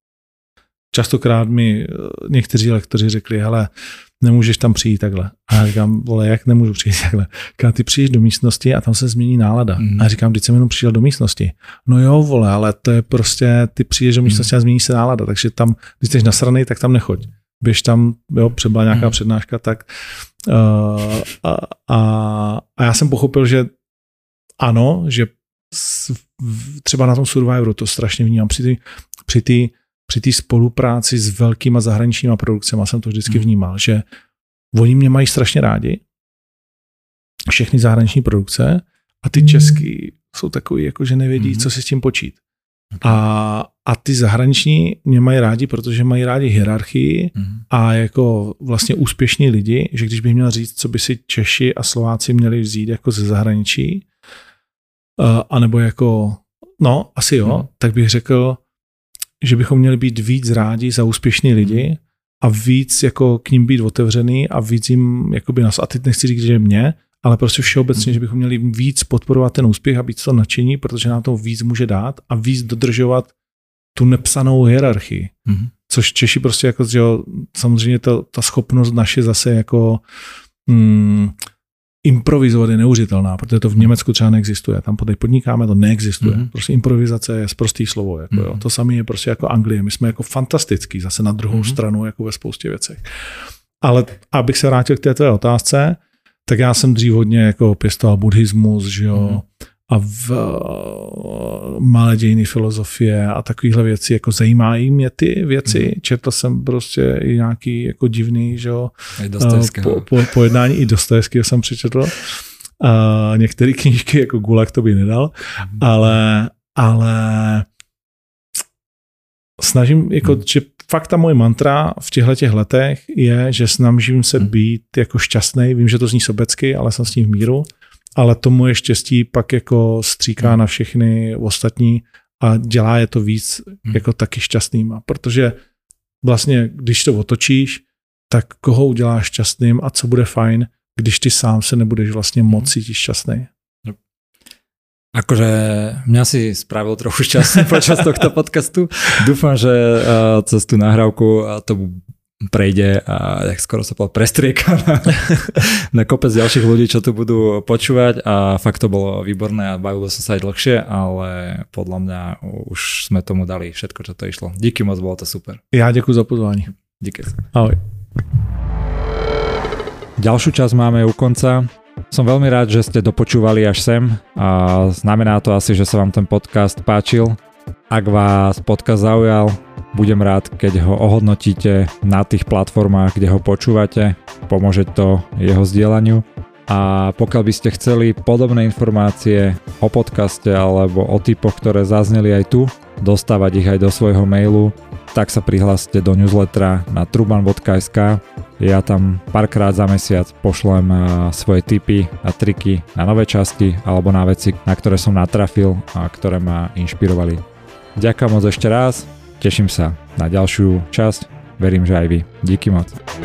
častokrát mi někteří lektoři řekli, hele, nemůžeš tam přijít takhle. A já říkám, vole, jak nemůžu přijít takhle? Když ty přijdeš do místnosti a tam se změní nálada. Mm. A já říkám, když jsem jenom přišel do místnosti. No jo, vole, ale to je prostě, ty přijdeš do místnosti mm. a změní se nálada, takže tam, když jsi nasranej, tak tam nechoď. Běž tam, jo, třeba nějaká mm. přednáška, tak uh, a, a, a já jsem pochopil, že ano, že s, třeba na tom Survivoru to strašně vnímám. Při té při tý, při té spolupráci s velkýma zahraničníma produkcemi jsem to vždycky vnímal, že oni mě mají strašně rádi, všechny zahraniční produkce, a ty český jsou takový, jako že nevědí, mm-hmm. co si s tím počít. Okay. A, a ty zahraniční mě mají rádi, protože mají rádi hierarchii mm-hmm. a jako vlastně úspěšní lidi, že když bych měl říct, co by si Češi a Slováci měli vzít jako ze zahraničí, uh, anebo jako, no asi jo, mm-hmm. tak bych řekl, že bychom měli být víc rádi za úspěšný lidi a víc jako k ním být otevřený a víc jim jakoby nás, a teď nechci říct, že mě, ale prostě všeobecně, že bychom měli víc podporovat ten úspěch a být to nadšení, protože nám to víc může dát a víc dodržovat tu nepsanou hierarchii. Mm-hmm. Což Češi prostě jako, že jo, samozřejmě ta, ta schopnost naše zase jako mm, improvizovat je neuvěřitelná, protože to v Německu třeba neexistuje. Tam teď podnikáme, to neexistuje. Mm-hmm. Prostě improvizace je sprostý slovo. Jako, mm-hmm. jo. To samé je prostě jako Anglie. My jsme jako fantastický zase na druhou mm-hmm. stranu jako ve spoustě věcech. Ale abych se vrátil k té tvé otázce, tak já jsem dřív hodně jako pěstoval buddhismus, že jo, mm-hmm. a v uh, malé dějiny filozofie a takovéhle věci, jako zajímají mě ty věci. Mm-hmm. Četl jsem prostě i nějaký jako divný, že jo, uh, po, po, pojednání i Dostojevského jsem přečetl. Uh, některé knížky jako Gulag to by nedal, mm-hmm. ale, ale snažím, jako, mm-hmm. že fakt ta moje mantra v těchto těch letech je, že snažím se být jako šťastný. Vím, že to zní sobecky, ale jsem s tím v míru. Ale to moje štěstí pak jako stříká na všechny ostatní a dělá je to víc jako taky šťastnýma. Protože vlastně, když to otočíš, tak koho uděláš šťastným a co bude fajn, když ty sám se nebudeš vlastně moc cítit šťastný. Akože mňa si spravil trochu šťastný počas tohto podcastu. Dúfam, že uh, cez tú nahrávku to prejde a tak skoro sa povedal prestrieka na, na kopec ďalších ľudí, čo tu budú počúvať a fakt to bolo výborné a bavilo sa sa aj dlhšie, ale podľa mňa už sme tomu dali všetko, čo to išlo. Díky moc, bolo to super. Ja ďakujem za pozvanie. Díky. Ahoj. Ďalšiu časť máme u konca. Som veľmi rád, že ste dopočúvali až sem a znamená to asi, že sa vám ten podcast páčil. Ak vás podcast zaujal, budem rád, keď ho ohodnotíte na tých platformách, kde ho počúvate. Pomôže to jeho zdieľaniu. A pokiaľ by ste chceli podobné informácie o podcaste alebo o typoch, ktoré zazneli aj tu, dostávať ich aj do svojho mailu, tak sa prihláste do newslettera na truban bodka es ká. Ja tam párkrát za mesiac pošlem svoje tipy a triky na nové časti alebo na veci, na ktoré som natrafil a ktoré ma inšpirovali. Ďakujem moc ešte raz. Teším sa na ďalšiu časť, verím, že aj vy. Díky moc.